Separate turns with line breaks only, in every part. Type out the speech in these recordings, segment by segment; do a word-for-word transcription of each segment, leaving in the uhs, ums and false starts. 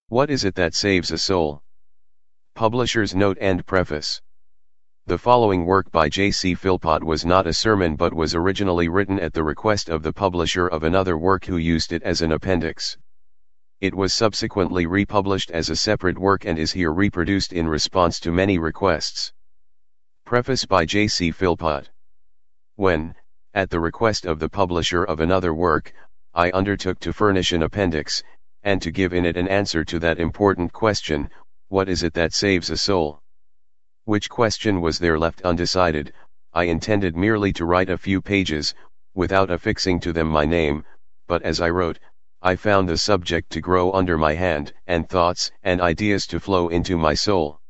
What is it that saves a soul? Publisher's note and preface. The following work by J C Philpott was not a sermon but was originally written at the request of the publisher of another work who used it as an appendix. It was subsequently republished as a separate work and is here reproduced in response to many requests. Preface by J C Philpott. When, at the request of the publisher of another work, I undertook to furnish an appendix, and to give in it an answer to that important question, what is it that saves a soul? Which question was there left undecided, I intended merely to write a few pages, without affixing to them my name, but as I wrote, I found the subject to grow under my hand, and thoughts and ideas to flow into my soul.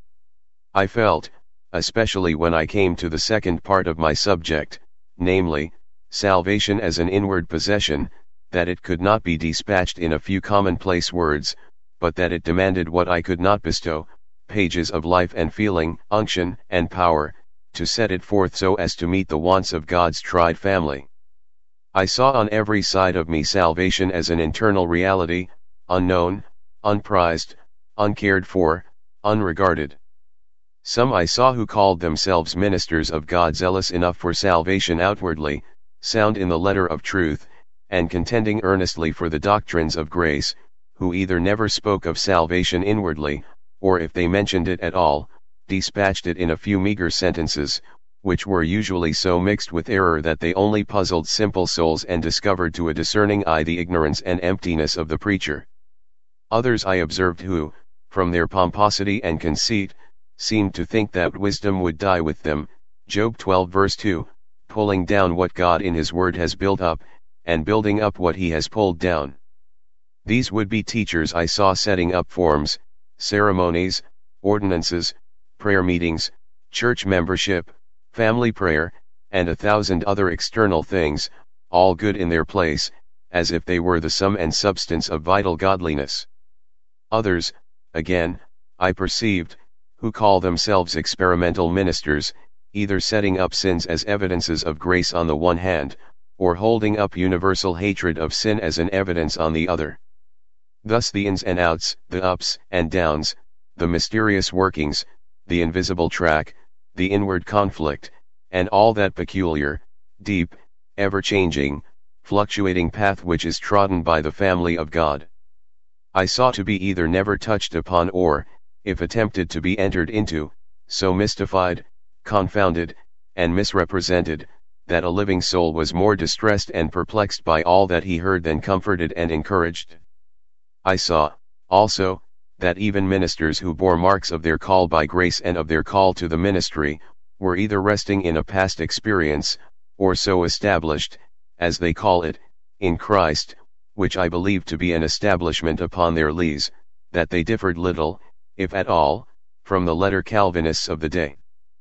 I felt, especially when I came to the second part of my subject, namely, salvation as an inward possession, that it could not be dispatched in a few commonplace words, but that it demanded what I could not bestow, pages of life and feeling, unction and power, to set it forth so as to meet the wants of God's tried family. I saw on every side of me salvation as an internal reality, unknown, unprized, uncared for, unregarded. Some I saw who called themselves ministers of God, zealous enough for salvation outwardly, sound in the letter of truth, and contending earnestly for the doctrines of grace, who either never spoke of salvation inwardly, or if they mentioned it at all, dispatched it in a few meager sentences, which were usually so mixed with error that they only puzzled simple souls and discovered to a discerning eye the ignorance and emptiness of the preacher. Others I observed who, from their pomposity and conceit, seemed to think that wisdom would die with them, Job twelve verse two, pulling down what God in His Word has built up, and building up what He has pulled down. These would-be teachers I saw setting up forms, ceremonies, ordinances, prayer meetings, church membership, family prayer, and a thousand other external things, all good in their place, as if they were the sum and substance of vital godliness. Others, again, I perceived, who call themselves experimental ministers, either setting up sins as evidences of grace on the one hand, or holding up universal hatred of sin as an evidence on the other. Thus the ins and outs, the ups and downs, the mysterious workings, the invisible track, the inward conflict, and all that peculiar, deep, ever-changing, fluctuating path which is trodden by the family of God, I saw to be either never touched upon or, if attempted to be entered into, so mystified, confounded, and misrepresented, that a living soul was more distressed and perplexed by all that he heard than comforted and encouraged. I saw, also, that even ministers who bore marks of their call by grace and of their call to the ministry, were either resting in a past experience, or so established, as they call it, in Christ, which I believe to be an establishment upon their lees, that they differed little, if at all, from the letter Calvinists of the day.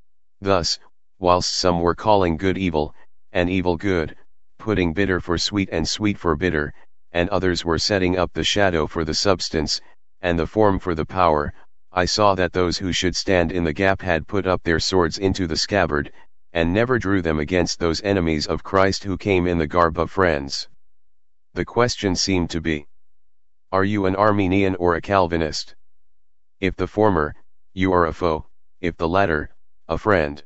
Thus, whilst some were calling good evil, and evil good, putting bitter for sweet and sweet for bitter, and others were setting up the shadow for the substance, and the form for the power, I saw that those who should stand in the gap had put up their swords into the scabbard, and never drew them against those enemies of Christ who came in the garb of friends. The question seemed to be, are you an Arminian or a Calvinist? If the former, you are a foe, if the latter, a friend.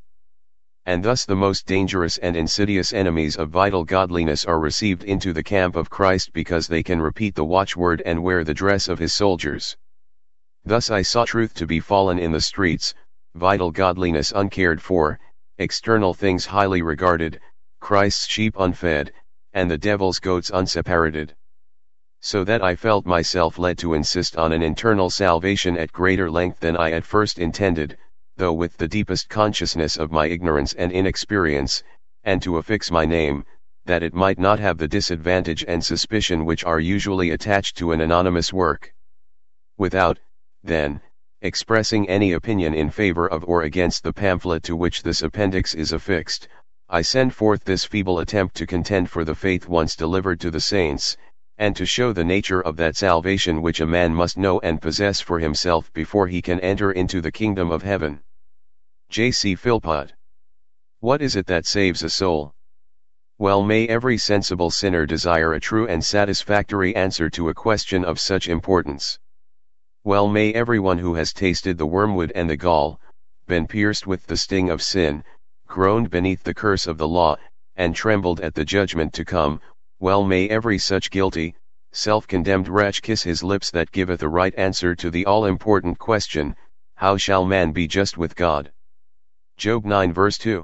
And thus the most dangerous and insidious enemies of vital godliness are received into the camp of Christ because they can repeat the watchword and wear the dress of His soldiers. Thus I saw truth to be fallen in the streets, vital godliness uncared for, external things highly regarded, Christ's sheep unfed, and the devil's goats unseparated. So that I felt myself led to insist on an internal salvation at greater length than I at first intended, though with the deepest consciousness of my ignorance and inexperience, and to affix my name, that it might not have the disadvantage and suspicion which are usually attached to an anonymous work. Without, then, expressing any opinion in favor of or against the pamphlet to which this appendix is affixed, I send forth this feeble attempt to contend for the faith once delivered to the saints, and to show the nature of that salvation which a man must know and possess for himself before he can enter into the kingdom of heaven. J C Philpott. What is it that saves a soul? Well, may every sensible sinner desire a true and satisfactory answer to a question of such importance. Well may everyone who has tasted the wormwood and the gall, been pierced with the sting of sin, groaned beneath the curse of the law, and trembled at the judgment to come, well may every such guilty, self-condemned wretch kiss his lips that giveth a right answer to the all-important question, how shall man be just with God? Job nine verse two.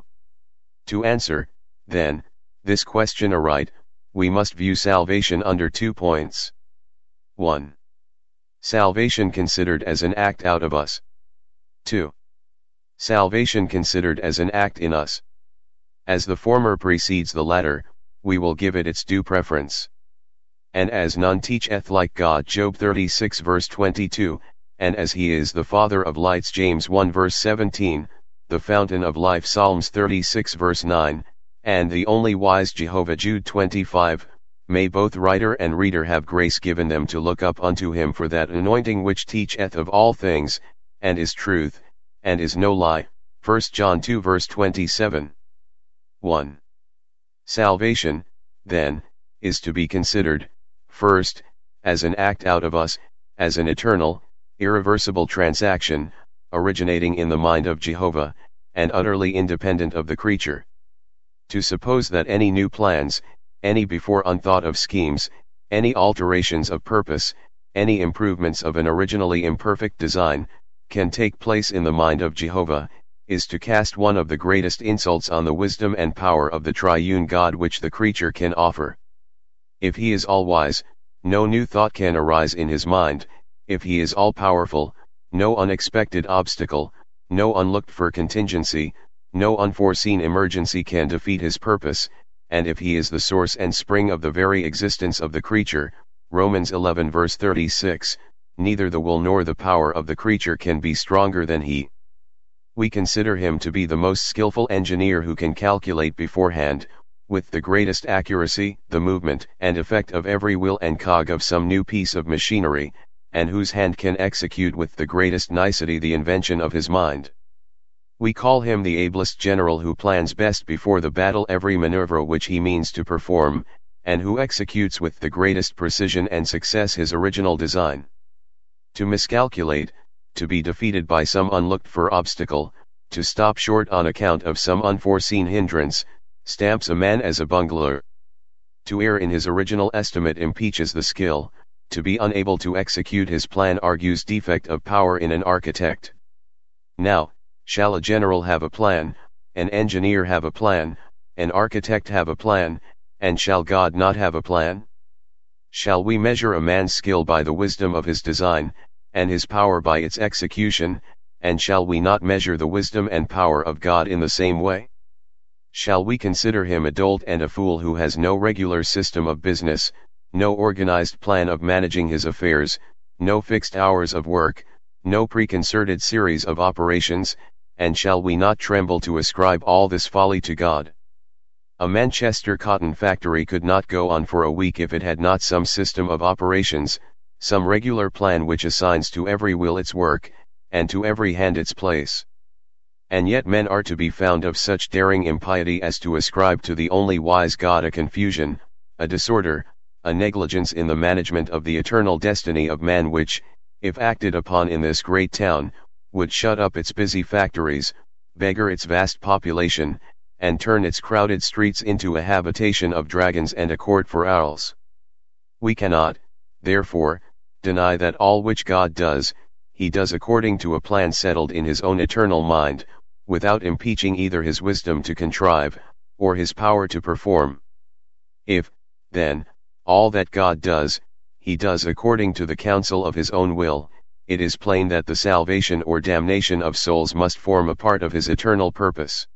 To answer, then, this question aright, we must view salvation under two points. one. Salvation considered as an act out of us. two. Salvation considered as an act in us. As the former precedes the latter, we will give it its due preference. And as none teacheth like God, Job thirty-six verse twenty-two, and as he is the Father of lights, James one verse seventeen, the fountain of life, Psalms thirty-six verse nine, and the only wise Jehovah, Jude twenty-five, may both writer and reader have grace given them to look up unto him for that anointing which teacheth of all things, and is truth, and is no lie, First John two verse twenty-seven. one. Salvation, then, is to be considered, first, as an act out of us, as an eternal, irreversible transaction, originating in the mind of Jehovah, and utterly independent of the creature. To suppose that any new plans, any before unthought of schemes, any alterations of purpose, any improvements of an originally imperfect design, can take place in the mind of Jehovah, is to cast one of the greatest insults on the wisdom and power of the triune God which the creature can offer. If he is all-wise, no new thought can arise in his mind; if he is all-powerful, no unexpected obstacle, no unlooked-for contingency, no unforeseen emergency can defeat his purpose; and if he is the source and spring of the very existence of the creature, Romans eleven verse thirty-six, neither the will nor the power of the creature can be stronger than he. We consider him to be the most skillful engineer who can calculate beforehand, with the greatest accuracy, the movement and effect of every wheel and cog of some new piece of machinery, and whose hand can execute with the greatest nicety the invention of his mind. We call him the ablest general who plans best before the battle every maneuver which he means to perform, and who executes with the greatest precision and success his original design. To miscalculate, to be defeated by some unlooked-for obstacle, to stop short on account of some unforeseen hindrance, stamps a man as a bungler. To err in his original estimate impeaches the skill; to be unable to execute his plan argues defect of power in an architect. Now, shall a general have a plan, an engineer have a plan, an architect have a plan, and shall God not have a plan? Shall we measure a man's skill by the wisdom of his design, and his power by its execution, and shall we not measure the wisdom and power of God in the same way? Shall we consider him a dolt and a fool who has no regular system of business, no organized plan of managing his affairs, no fixed hours of work, no preconcerted series of operations, and shall we not tremble to ascribe all this folly to God? A Manchester cotton factory could not go on for a week if it had not some system of operations, some regular plan which assigns to every wheel its work, and to every hand its place. And yet men are to be found of such daring impiety as to ascribe to the only wise God a confusion, a disorder, a negligence in the management of the eternal destiny of man which, if acted upon in this great town, would shut up its busy factories, beggar its vast population, and turn its crowded streets into a habitation of dragons and a court for owls. We cannot, therefore, deny that all which God does, he does according to a plan settled in his own eternal mind, without impeaching either his wisdom to contrive, or his power to perform. If, then, all that God does, he does according to the counsel of his own will, it is plain that the salvation or damnation of souls must form a part of his eternal purpose.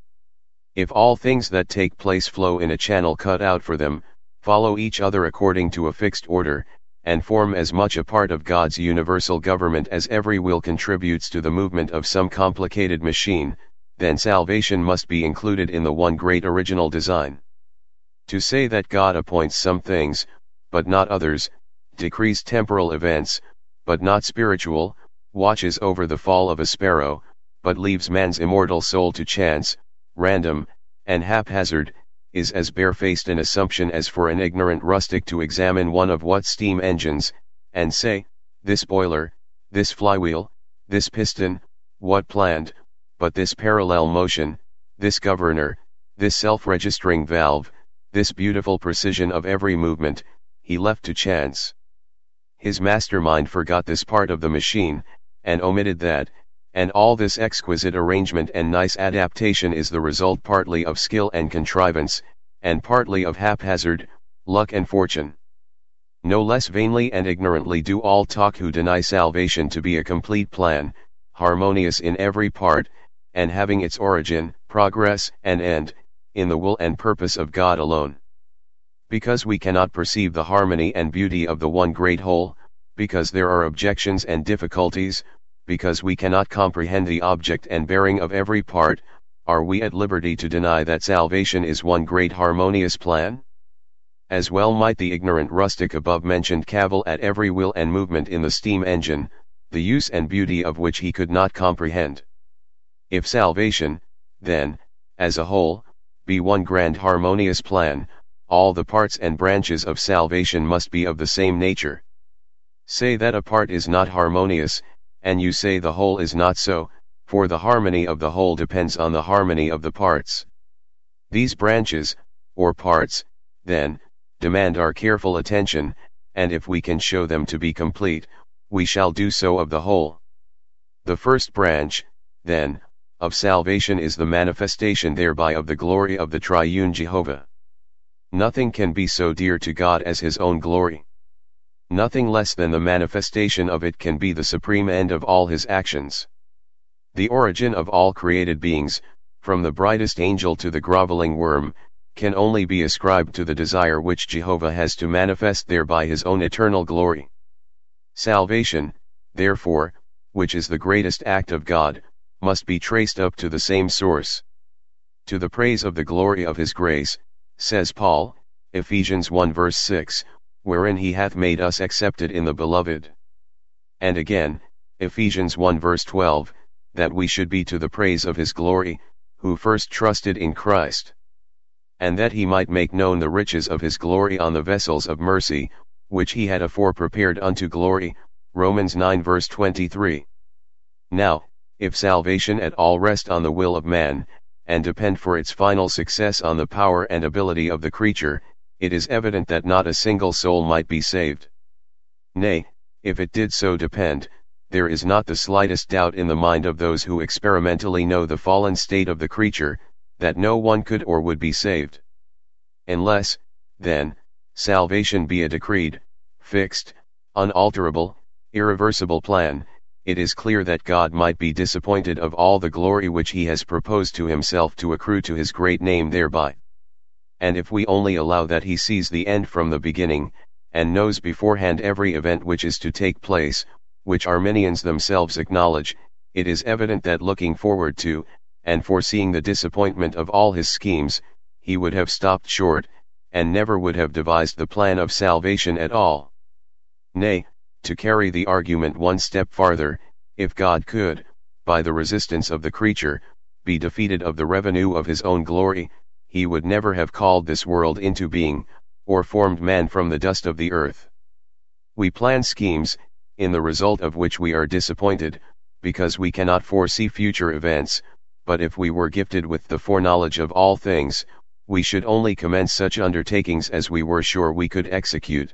If all things that take place flow in a channel cut out for them, follow each other according to a fixed order, and form as much a part of God's universal government as every will contributes to the movement of some complicated machine, then salvation must be included in the one great original design. To say that God appoints some things, but not others, decrees temporal events, but not spiritual, watches over the fall of a sparrow, but leaves man's immortal soul to chance, random, and haphazard, is as barefaced an assumption as for an ignorant rustic to examine one of what steam engines, and say, this boiler, this flywheel, this piston, what planned, but this parallel motion, this governor, this self-registering valve, this beautiful precision of every movement, he left to chance. His mastermind forgot this part of the machine, and omitted that, and all this exquisite arrangement and nice adaptation is the result partly of skill and contrivance, and partly of haphazard, luck and fortune. No less vainly and ignorantly do all talk who deny salvation to be a complete plan, harmonious in every part, and having its origin, progress, and end, in the will and purpose of God alone. Because we cannot perceive the harmony and beauty of the one great whole, because there are objections and difficulties, because we cannot comprehend the object and bearing of every part, are we at liberty to deny that salvation is one great harmonious plan? As well might the ignorant rustic above mentioned cavil at every wheel and movement in the steam engine, the use and beauty of which he could not comprehend. If salvation, then, as a whole, be one grand harmonious plan, all the parts and branches of salvation must be of the same nature. Say that a part is not harmonious, and you say the whole is not so, for the harmony of the whole depends on the harmony of the parts. These branches, or parts, then, demand our careful attention, and if we can show them to be complete, we shall do so of the whole. The first branch, then, of salvation is the manifestation thereby of the glory of the triune Jehovah. Nothing can be so dear to God as his own glory. Nothing less than the manifestation of it can be the supreme end of all his actions. The origin of all created beings, from the brightest angel to the groveling worm, can only be ascribed to the desire which Jehovah has to manifest thereby his own eternal glory. Salvation, therefore, which is the greatest act of God, must be traced up to the same source. To the praise of the glory of his grace, says Paul, Ephesians one verse six, wherein he hath made us accepted in the beloved. And again, Ephesians one verse twelve, that we should be to the praise of his glory, who first trusted in Christ. And that he might make known the riches of his glory on the vessels of mercy, which he had afore prepared unto glory, Romans nine verse twenty-three. Now, if salvation at all rest on the will of man, and depend for its final success on the power and ability of the creature, it is evident that not a single soul might be saved. Nay, if it did so depend, there is not the slightest doubt in the mind of those who experimentally know the fallen state of the creature, that no one could or would be saved. Unless, then, salvation be a decreed, fixed, unalterable, irreversible plan, it is clear that God might be disappointed of all the glory which he has proposed to himself to accrue to his great name thereby. And if we only allow that he sees the end from the beginning, and knows beforehand every event which is to take place, which Arminians themselves acknowledge, it is evident that looking forward to, and foreseeing the disappointment of all his schemes, he would have stopped short, and never would have devised the plan of salvation at all. Nay, to carry the argument one step farther, if God could, by the resistance of the creature, be defeated of the revenue of his own glory, he would never have called this world into being, or formed man from the dust of the earth. We plan schemes, in the result of which we are disappointed, because we cannot foresee future events, but if we were gifted with the foreknowledge of all things, we should only commence such undertakings as we were sure we could execute.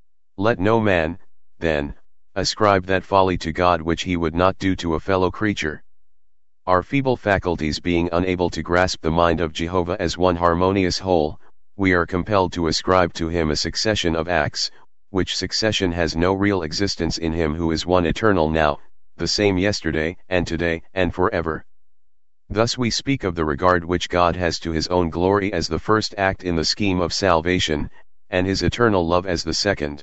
Let no man, then, ascribe that folly to God which he would not do to a fellow creature. Our feeble faculties being unable to grasp the mind of Jehovah as one harmonious whole, we are compelled to ascribe to him a succession of acts, which succession has no real existence in him who is one eternal now, the same yesterday and today and forever. Thus we speak of the regard which God has to his own glory as the first act in the scheme of salvation, and his eternal love as the second.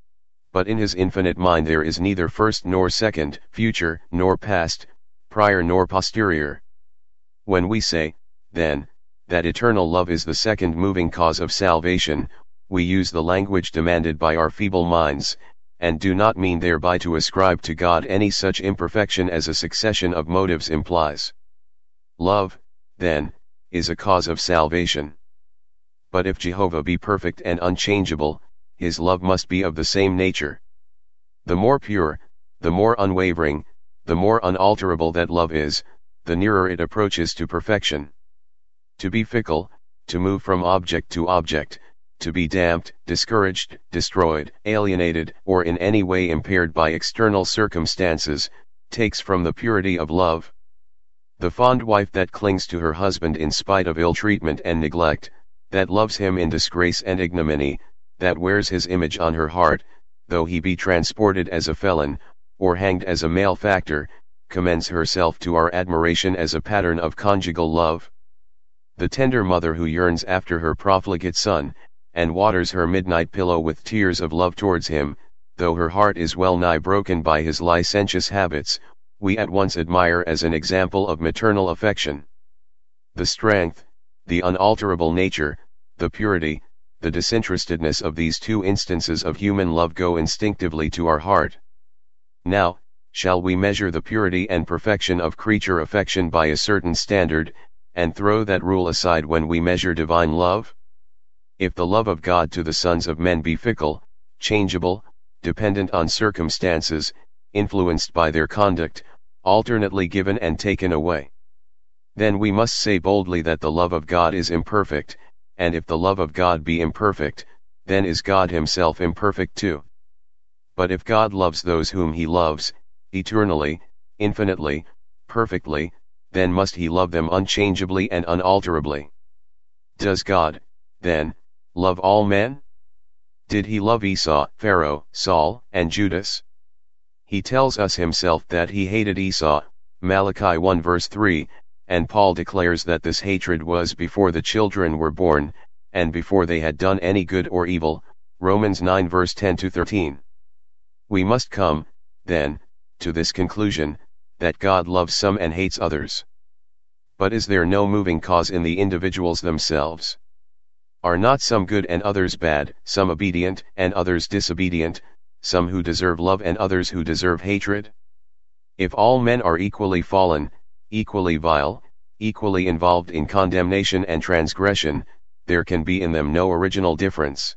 But in his infinite mind there is neither first nor second, future nor past, prior nor posterior. When we say, then, that eternal love is the second moving cause of salvation, we use the language demanded by our feeble minds, and do not mean thereby to ascribe to God any such imperfection as a succession of motives implies. Love, then, is a cause of salvation. But if Jehovah be perfect and unchangeable, his love must be of the same nature. The more pure, the more unwavering, the more unalterable that love is, the nearer it approaches to perfection. To be fickle, to move from object to object, to be damped, discouraged, destroyed, alienated, or in any way impaired by external circumstances, takes from the purity of love. The fond wife that clings to her husband in spite of ill treatment and neglect, that loves him in disgrace and ignominy, that wears his image on her heart, though he be transported as a felon, or hanged as a malefactor, commends herself to our admiration as a pattern of conjugal love. The tender mother who yearns after her profligate son, and waters her midnight pillow with tears of love towards him, though her heart is well nigh broken by his licentious habits, we at once admire as an example of maternal affection. The strength, the unalterable nature, the purity, the disinterestedness of these two instances of human love go instinctively to our heart. Now, shall we measure the purity and perfection of creature affection by a certain standard, and throw that rule aside when we measure divine love? If the love of God to the sons of men be fickle, changeable, dependent on circumstances, influenced by their conduct, alternately given and taken away, then we must say boldly that the love of God is imperfect, and if the love of God be imperfect, then is God himself imperfect too. But if God loves those whom he loves, eternally, infinitely, perfectly, then must he love them unchangeably and unalterably. Does God, then, love all men? Did he love Esau, Pharaoh, Saul, and Judas? He tells us himself that he hated Esau, Malachi one verse three, and Paul declares that this hatred was before the children were born, and before they had done any good or evil, Romans nine verse ten to thirteen. We must come, then, to this conclusion, that God loves some and hates others. But is there no moving cause in the individuals themselves? Are not some good and others bad, some obedient and others disobedient, some who deserve love and others who deserve hatred? If all men are equally fallen, equally vile, equally involved in condemnation and transgression, there can be in them no original difference.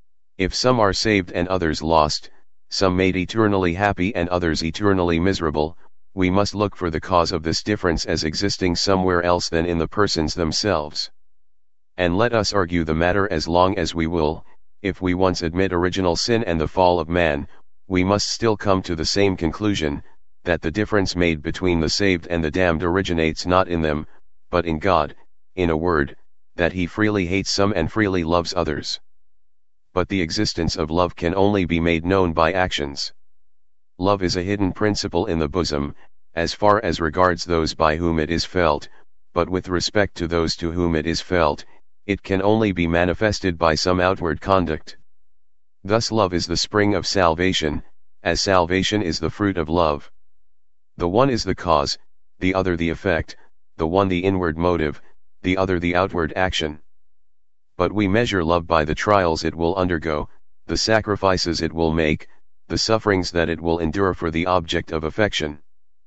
If some are saved and others lost, some made eternally happy and others eternally miserable, we must look for the cause of this difference as existing somewhere else than in the persons themselves. And let us argue the matter as long as we will, if we once admit original sin and the fall of man, we must still come to the same conclusion, that the difference made between the saved and the damned originates not in them, but in God, in a word, that he freely hates some and freely loves others. But the existence of love can only be made known by actions. Love is a hidden principle in the bosom, as far as regards those by whom it is felt, but with respect to those to whom it is felt, it can only be manifested by some outward conduct. Thus love is the spring of salvation, as salvation is the fruit of love. The one is the cause, the other the effect, the one the inward motive, the other the outward action. But we measure love by the trials it will undergo, the sacrifices it will make, the sufferings that it will endure for the object of affection.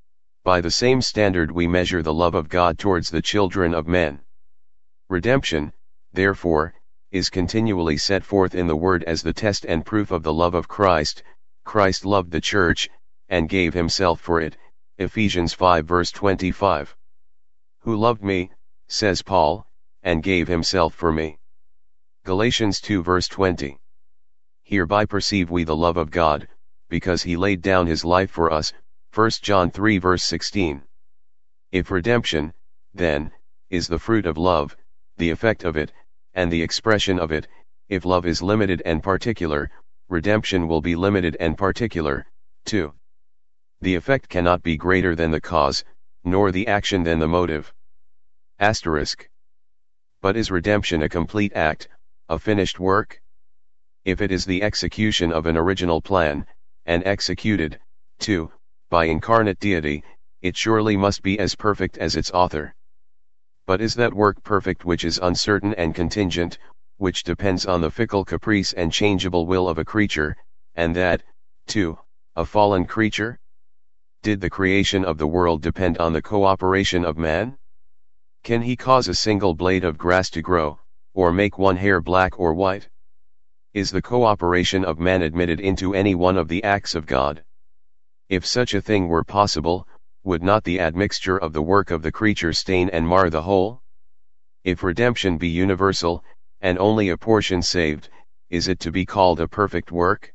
By the same standard we measure the love of God towards the children of men. Redemption, therefore, is continually set forth in the Word as the test and proof of the love of Christ. Christ loved the church, and gave himself for it, Ephesians five verse twenty-five. Who loved me, says Paul, and gave himself for me. Galatians two verse twenty. Hereby perceive we the love of God, because he laid down his life for us, First John three verse sixteen. If redemption, then, is the fruit of love, the effect of it, and the expression of it, if love is limited and particular, redemption will be limited and particular, too. The effect cannot be greater than the cause, nor the action than the motive. Asterisk. But is redemption a complete act, a finished work? If it is the execution of an original plan, and executed, too, by incarnate deity, it surely must be as perfect as its author. But is that work perfect which is uncertain and contingent, which depends on the fickle caprice and changeable will of a creature, and that, too, a fallen creature? Did the creation of the world depend on the cooperation of man? Can he cause a single blade of grass to grow, or make one hair black or white? Is the cooperation of man admitted into any one of the acts of God? If such a thing were possible, would not the admixture of the work of the creature stain and mar the whole? If redemption be universal, and only a portion saved, is it to be called a perfect work?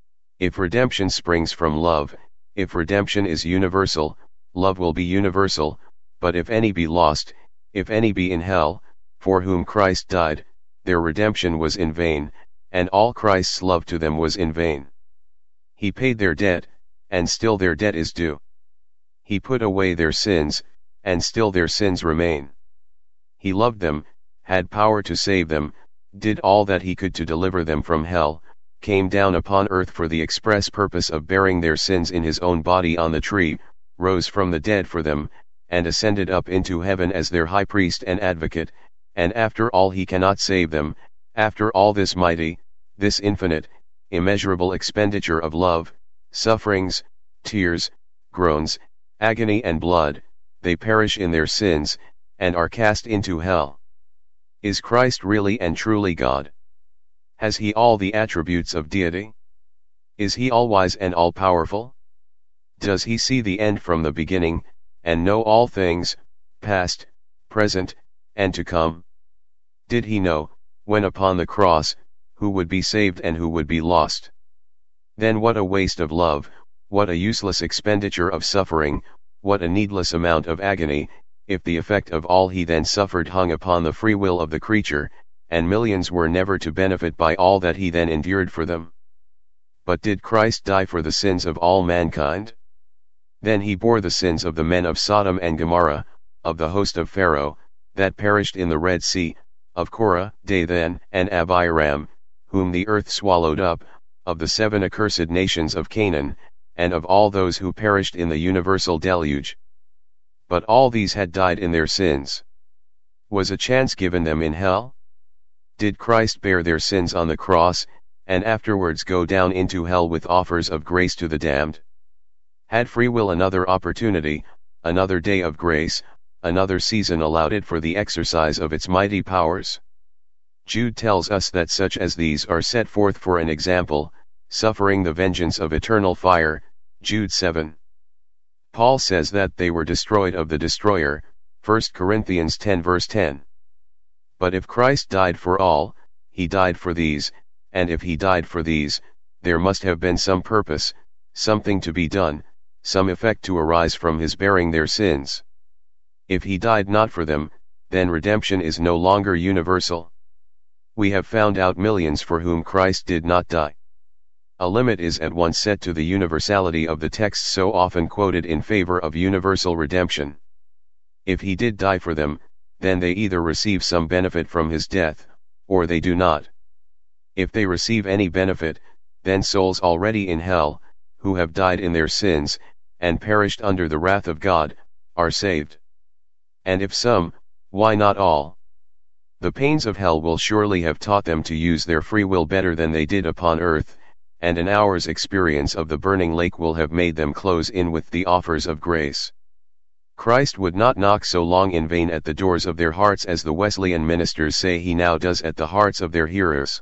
If redemption springs from love, if redemption is universal, love will be universal, but if any be lost, if any be in hell, for whom Christ died, their redemption was in vain, and all Christ's love to them was in vain. He paid their debt, and still their debt is due. He put away their sins, and still their sins remain. He loved them, had power to save them, did all that he could to deliver them from hell, came down upon earth for the express purpose of bearing their sins in his own body on the tree, rose from the dead for them, and ascended up into heaven as their high priest and advocate, and after all he cannot save them, after all this mighty, this infinite, immeasurable expenditure of love, sufferings, tears, groans, agony and blood, they perish in their sins, and are cast into hell. Is Christ really and truly God? Has he all the attributes of deity? Is he all-wise and all-powerful? Does he see the end from the beginning, and know all things, past, present, and to come? Did he know, when upon the cross, who would be saved and who would be lost? Then what a waste of love, what a useless expenditure of suffering, what a needless amount of agony, if the effect of all he then suffered hung upon the free will of the creature, and millions were never to benefit by all that he then endured for them. But did Christ die for the sins of all mankind? Then he bore the sins of the men of Sodom and Gomorrah, of the host of Pharaoh, that perished in the Red Sea, of Korah, Dathan, and Abiram, whom the earth swallowed up, of the seven accursed nations of Canaan, and of all those who perished in the universal deluge. But all these had died in their sins. Was a chance given them in hell? Did Christ bear their sins on the cross, and afterwards go down into hell with offers of grace to the damned? Had free will another opportunity, another day of grace, another season allowed it for the exercise of its mighty powers? Jude tells us that such as these are set forth for an example, suffering the vengeance of eternal fire, Jude seven. Paul says that they were destroyed of the destroyer, First Corinthians ten verse ten. But if Christ died for all, he died for these, and if he died for these, there must have been some purpose, something to be done, some effect to arise from his bearing their sins. If he died not for them, then redemption is no longer universal. We have found out millions for whom Christ did not die. A limit is at once set to the universality of the texts so often quoted in favor of universal redemption. If he did die for them, then they either receive some benefit from his death, or they do not. If they receive any benefit, then souls already in hell, who have died in their sins, and perished under the wrath of God, are saved. And if some, why not all? The pains of hell will surely have taught them to use their free will better than they did upon earth, and an hour's experience of the burning lake will have made them close in with the offers of grace. Christ would not knock so long in vain at the doors of their hearts as the Wesleyan ministers say he now does at the hearts of their hearers.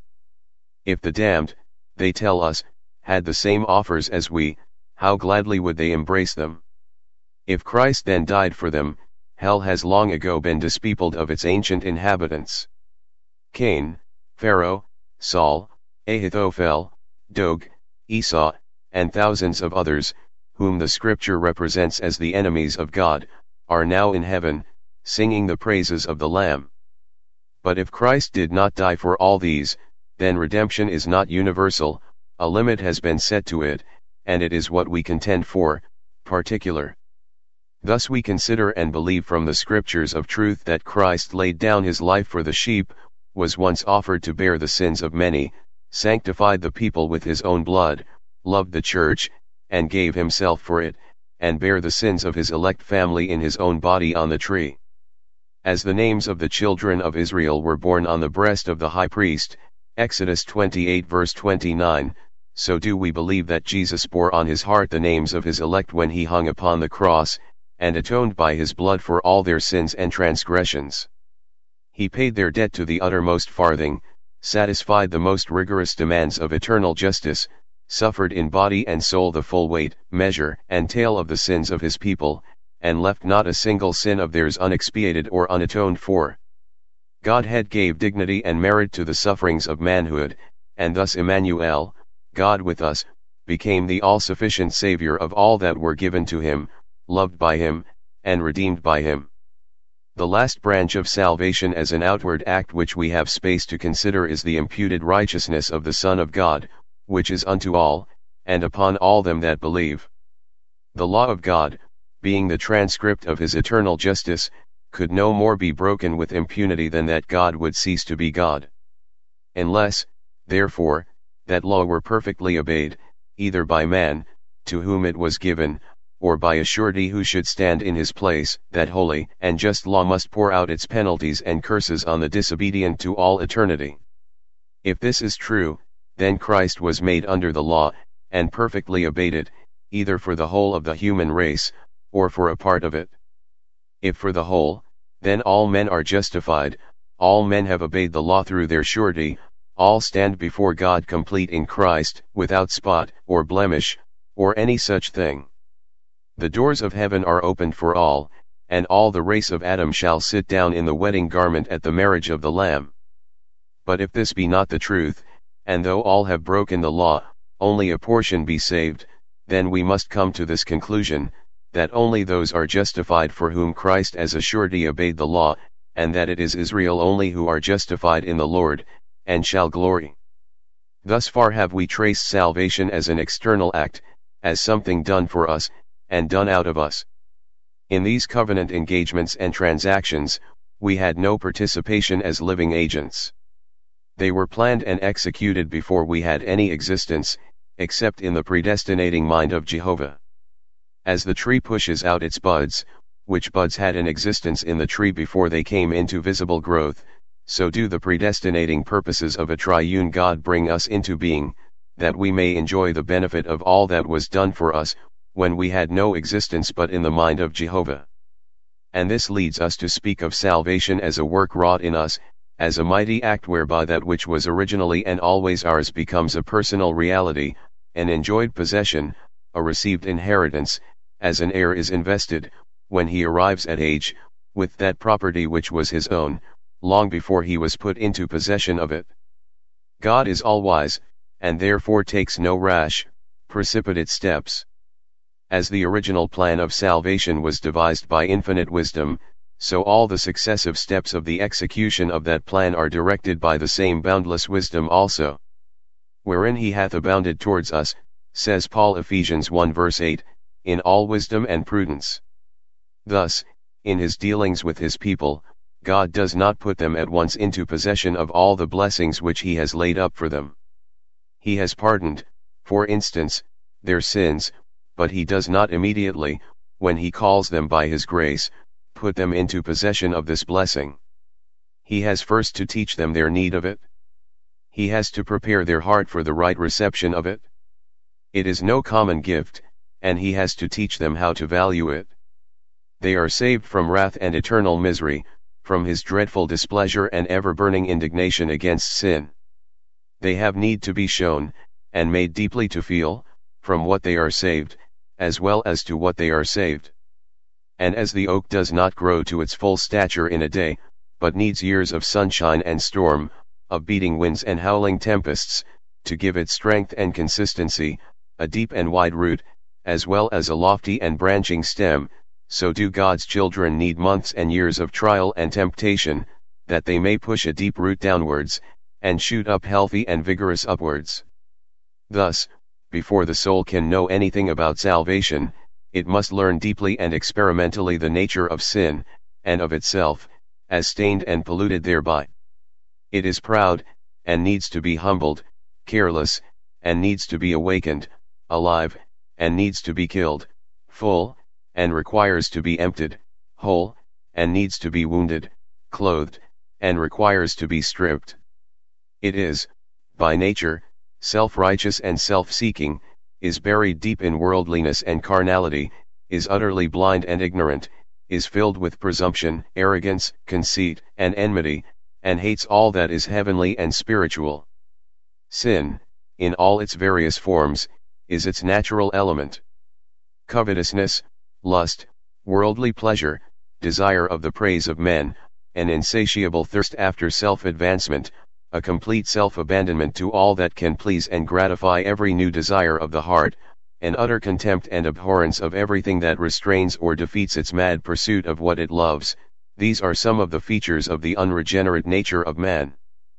If the damned, they tell us, had the same offers as we, how gladly would they embrace them? If Christ then died for them, hell has long ago been dispeopled of its ancient inhabitants. Cain, Pharaoh, Saul, Ahithophel, Doeg, Esau, and thousands of others, whom the scripture represents as the enemies of God, are now in heaven, singing the praises of the Lamb. But if Christ did not die for all these, then redemption is not universal, a limit has been set to it, and it is what we contend for, particular. Thus we consider and believe from the scriptures of truth that Christ laid down his life for the sheep, was once offered to bear the sins of many, sanctified the people with his own blood, loved the church, and gave himself for it, and bare the sins of his elect family in his own body on the tree. As the names of the children of Israel were born on the breast of the high priest, Exodus twenty-eight verse twenty-nine, so do we believe that Jesus bore on his heart the names of his elect when he hung upon the cross, and atoned by his blood for all their sins and transgressions. He paid their debt to the uttermost farthing, satisfied the most rigorous demands of eternal justice, suffered in body and soul the full weight, measure, and tale of the sins of his people, and left not a single sin of theirs unexpiated or unatoned for. Godhead gave dignity and merit to the sufferings of manhood, and thus Emmanuel, God with us, became the all-sufficient Savior of all that were given to him, loved by him, and redeemed by him. The last branch of salvation as an outward act which we have space to consider is the imputed righteousness of the Son of God, which is unto all, and upon all them that believe. The law of God, being the transcript of his eternal justice, could no more be broken with impunity than that God would cease to be God. Unless, therefore, that law were perfectly obeyed, either by man, to whom it was given, or by a surety who should stand in his place, that holy and just law must pour out its penalties and curses on the disobedient to all eternity. If this is true, then Christ was made under the law, and perfectly obeyed it, either for the whole of the human race, or for a part of it. If for the whole, then all men are justified, all men have obeyed the law through their surety, all stand before God complete in Christ, without spot, or blemish, or any such thing. The doors of heaven are opened for all, and all the race of Adam shall sit down in the wedding garment at the marriage of the Lamb. But if this be not the truth, and though all have broken the law, only a portion be saved, then we must come to this conclusion, that only those are justified for whom Christ as a surety obeyed the law, and that it is Israel only who are justified in the Lord, and shall glory. Thus far have we traced salvation as an external act, as something done for us, and done out of us. In these covenant engagements and transactions, we had no participation as living agents. They were planned and executed before we had any existence, except in the predestinating mind of Jehovah. As the tree pushes out its buds, which buds had an existence in the tree before they came into visible growth, so do the predestinating purposes of a triune God bring us into being, that we may enjoy the benefit of all that was done for us, when we had no existence but in the mind of Jehovah. And this leads us to speak of salvation as a work wrought in us, as a mighty act whereby that which was originally and always ours becomes a personal reality, an enjoyed possession, a received inheritance, as an heir is invested, when he arrives at age, with that property which was his own, long before he was put into possession of it. God is all-wise, and therefore takes no rash, precipitate steps. As the original plan of salvation was devised by infinite wisdom, so all the successive steps of the execution of that plan are directed by the same boundless wisdom also. Wherein he hath abounded towards us, says Paul Ephesians one verse eight, in all wisdom and prudence. Thus, in his dealings with his people, God does not put them at once into possession of all the blessings which he has laid up for them. He has pardoned, for instance, their sins, but he does not immediately, when he calls them by his grace, put them into possession of this blessing. He has first to teach them their need of it. He has to prepare their heart for the right reception of it. It is no common gift, and he has to teach them how to value it. They are saved from wrath and eternal misery, from his dreadful displeasure and ever-burning indignation against sin. They have need to be shown, and made deeply to feel, from what they are saved, as well as to what they are saved. And as the oak does not grow to its full stature in a day, but needs years of sunshine and storm, of beating winds and howling tempests, to give it strength and consistency, a deep and wide root, as well as a lofty and branching stem, so do God's children need months and years of trial and temptation, that they may push a deep root downwards, and shoot up healthy and vigorous upwards. Thus, before the soul can know anything about salvation, it must learn deeply and experimentally the nature of sin, and of itself, as stained and polluted thereby. It is proud, and needs to be humbled, careless, and needs to be awakened, alive, and needs to be killed, full, and requires to be emptied, whole, and needs to be wounded, clothed, and requires to be stripped. It is, by nature, self-righteous and self-seeking, is buried deep in worldliness and carnality, is utterly blind and ignorant, is filled with presumption, arrogance, conceit, and enmity, and hates all that is heavenly and spiritual. Sin, in all its various forms, is its natural element. Covetousness, lust, worldly pleasure, desire of the praise of men, an insatiable thirst after self-advancement, a complete self-abandonment to all that can please and gratify every new desire of the heart, an utter contempt and abhorrence of everything that restrains or defeats its mad pursuit of what it loves, these are some of the features of the unregenerate nature of man.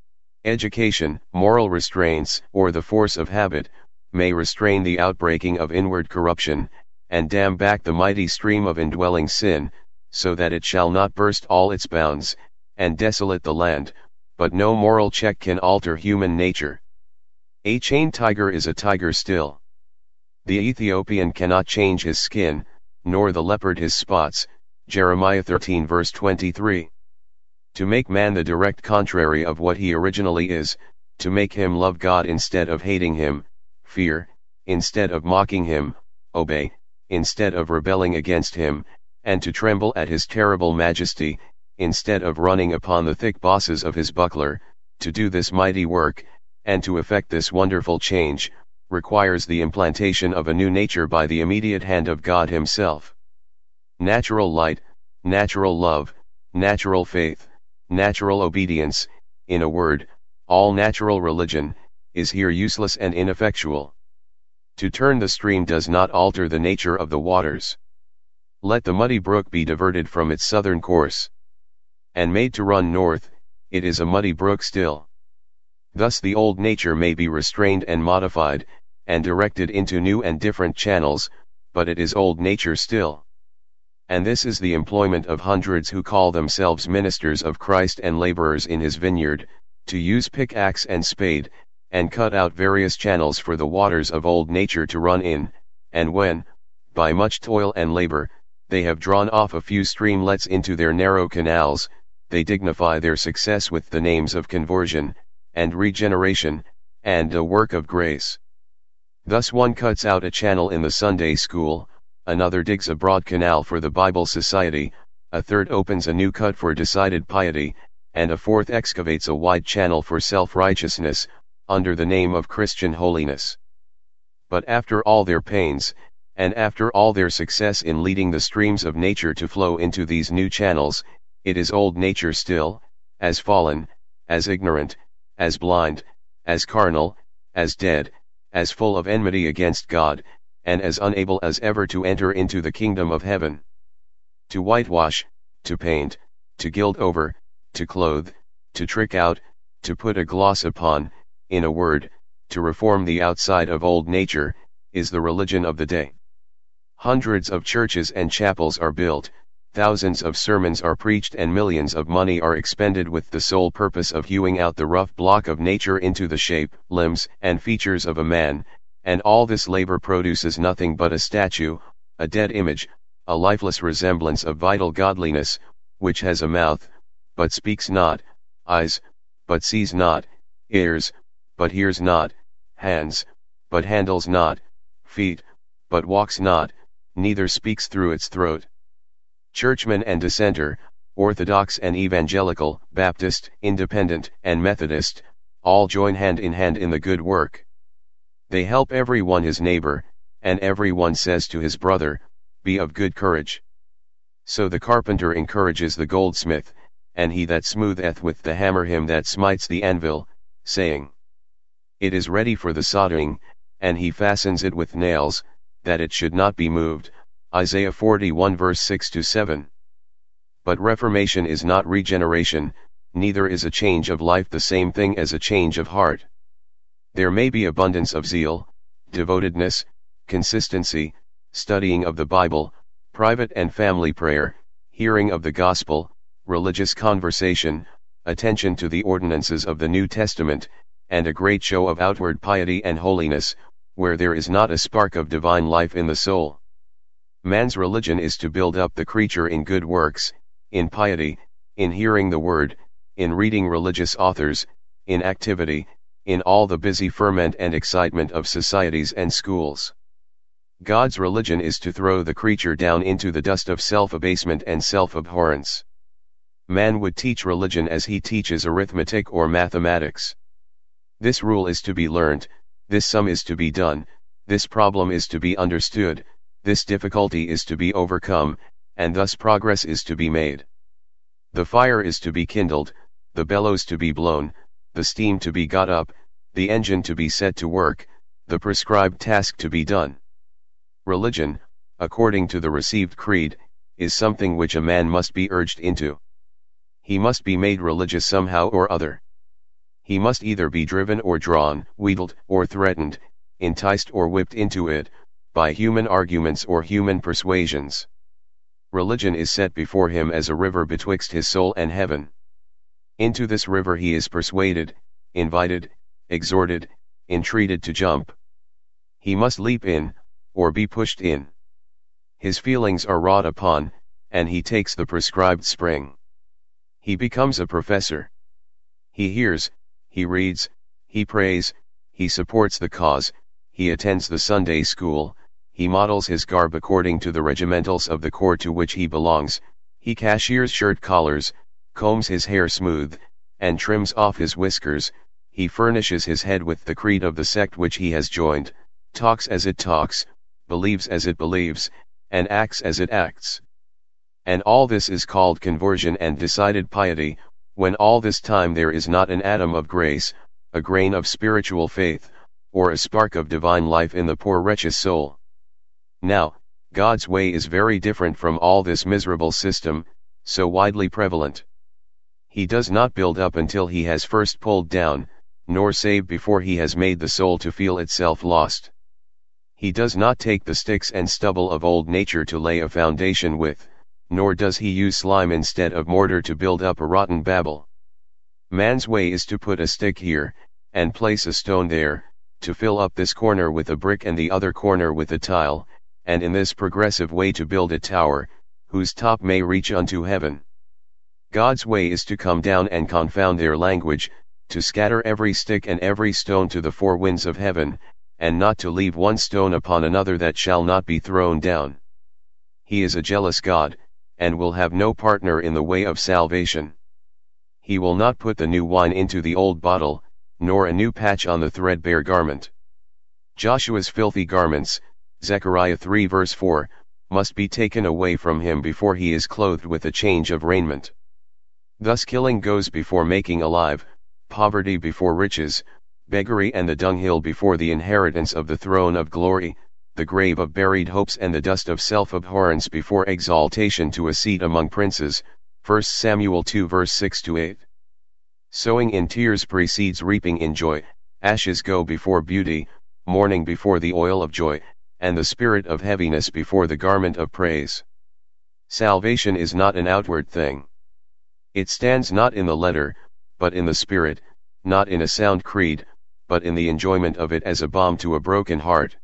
Education, moral restraints, or the force of habit, may restrain the outbreaking of inward corruption, and dam back the mighty stream of indwelling sin, so that it shall not burst all its bounds, and desolate the land, but no moral check can alter human nature. A chained tiger is a tiger still. The Ethiopian cannot change his skin, nor the leopard his spots, Jeremiah thirteen verse twenty-three. To make man the direct contrary of what he originally is, to make him love God instead of hating him, fear, instead of mocking him, obey, instead of rebelling against him, and to tremble at his terrible majesty, instead of running upon the thick bosses of his buckler, to do this mighty work, and to effect this wonderful change, requires the implantation of a new nature by the immediate hand of God himself. Natural light, natural love, natural faith, natural obedience, in a word, all natural religion, is here useless and ineffectual. To turn the stream does not alter the nature of the waters. Let the muddy brook be diverted from its southern course, and made to run north, it is a muddy brook still. Thus the old nature may be restrained and modified, and directed into new and different channels, but it is old nature still. And this is the employment of hundreds who call themselves ministers of Christ and laborers in his vineyard, to use pickaxe and spade, and cut out various channels for the waters of old nature to run in, and when, by much toil and labor, they have drawn off a few streamlets into their narrow canals, they dignify their success with the names of conversion, and regeneration, and a work of grace. Thus one cuts out a channel in the Sunday school, another digs a broad canal for the Bible Society, a third opens a new cut for decided piety, and a fourth excavates a wide channel for self-righteousness, under the name of Christian holiness. But after all their pains, and after all their success in leading the streams of nature to flow into these new channels, it is old nature still, as fallen, as ignorant, as blind, as carnal, as dead, as full of enmity against God, and as unable as ever to enter into the kingdom of heaven. To whitewash, to paint, to gild over, to clothe, to trick out, to put a gloss upon, in a word, to reform the outside of old nature, is the religion of the day. Hundreds of churches and chapels are built, thousands of sermons are preached, and millions of money are expended with the sole purpose of hewing out the rough block of nature into the shape, limbs, and features of a man, and all this labor produces nothing but a statue, a dead image, a lifeless resemblance of vital godliness, which has a mouth, but speaks not, eyes, but sees not, ears, but hears not, hands, but handles not, feet, but walks not, neither speaks through its throat. Churchman and dissenter, Orthodox and Evangelical, Baptist, Independent, and Methodist, all join hand in hand in the good work. They help every one his neighbor, and every one says to his brother, "Be of good courage." So the carpenter encourages the goldsmith, and he that smootheth with the hammer him that smites the anvil, saying, "It is ready for the soldering," and he fastens it with nails, that it should not be moved. Isaiah forty-one verse six to seven. But reformation is not regeneration, neither is a change of life the same thing as a change of heart. There may be abundance of zeal, devotedness, consistency, studying of the Bible, private and family prayer, hearing of the gospel, religious conversation, attention to the ordinances of the New Testament, and a great show of outward piety and holiness, where there is not a spark of divine life in the soul. Man's religion is to build up the creature in good works, in piety, in hearing the word, in reading religious authors, in activity, in all the busy ferment and excitement of societies and schools. God's religion is to throw the creature down into the dust of self-abasement and self-abhorrence. Man would teach religion as he teaches arithmetic or mathematics. This rule is to be learnt, this sum is to be done, this problem is to be understood, this difficulty is to be overcome, and thus progress is to be made. The fire is to be kindled, the bellows to be blown, the steam to be got up, the engine to be set to work, the prescribed task to be done. Religion, according to the received creed, is something which a man must be urged into. He must be made religious somehow or other. He must either be driven or drawn, wheedled or threatened, enticed or whipped into it, by human arguments or human persuasions. Religion is set before him as a river betwixt his soul and heaven. Into this river he is persuaded, invited, exhorted, entreated to jump. He must leap in, or be pushed in. His feelings are wrought upon, and he takes the prescribed spring. He becomes a professor. He hears, he reads, he prays, he supports the cause, he attends the Sunday school, he models his garb according to the regimentals of the corps to which he belongs, he cashiers shirt collars, combs his hair smooth, and trims off his whiskers, he furnishes his head with the creed of the sect which he has joined, talks as it talks, believes as it believes, and acts as it acts. And all this is called conversion and decided piety, when all this time there is not an atom of grace, a grain of spiritual faith, or a spark of divine life in the poor wretch's soul. Now, God's way is very different from all this miserable system, so widely prevalent. He does not build up until he has first pulled down, nor save before he has made the soul to feel itself lost. He does not take the sticks and stubble of old nature to lay a foundation with, nor does he use slime instead of mortar to build up a rotten Babel. Man's way is to put a stick here, and place a stone there, to fill up this corner with a brick and the other corner with a tile, and in this progressive way to build a tower, whose top may reach unto heaven. God's way is to come down and confound their language, to scatter every stick and every stone to the four winds of heaven, and not to leave one stone upon another that shall not be thrown down. He is a jealous God, and will have no partner in the way of salvation. He will not put the new wine into the old bottle, nor a new patch on the threadbare garment. Joshua's filthy garments, Zechariah three verse four, must be taken away from him before he is clothed with a change of raiment. Thus killing goes before making alive, poverty before riches, beggary and the dunghill before the inheritance of the throne of glory, the grave of buried hopes and the dust of self-abhorrence before exaltation to a seat among princes, First Samuel two verse six to eight. Sowing in tears precedes reaping in joy, ashes go before beauty, mourning before the oil of joy, and the spirit of heaviness before the garment of praise. Salvation is not an outward thing. It stands not in the letter, but in the spirit, not in a sound creed, but in the enjoyment of it as a balm to a broken heart.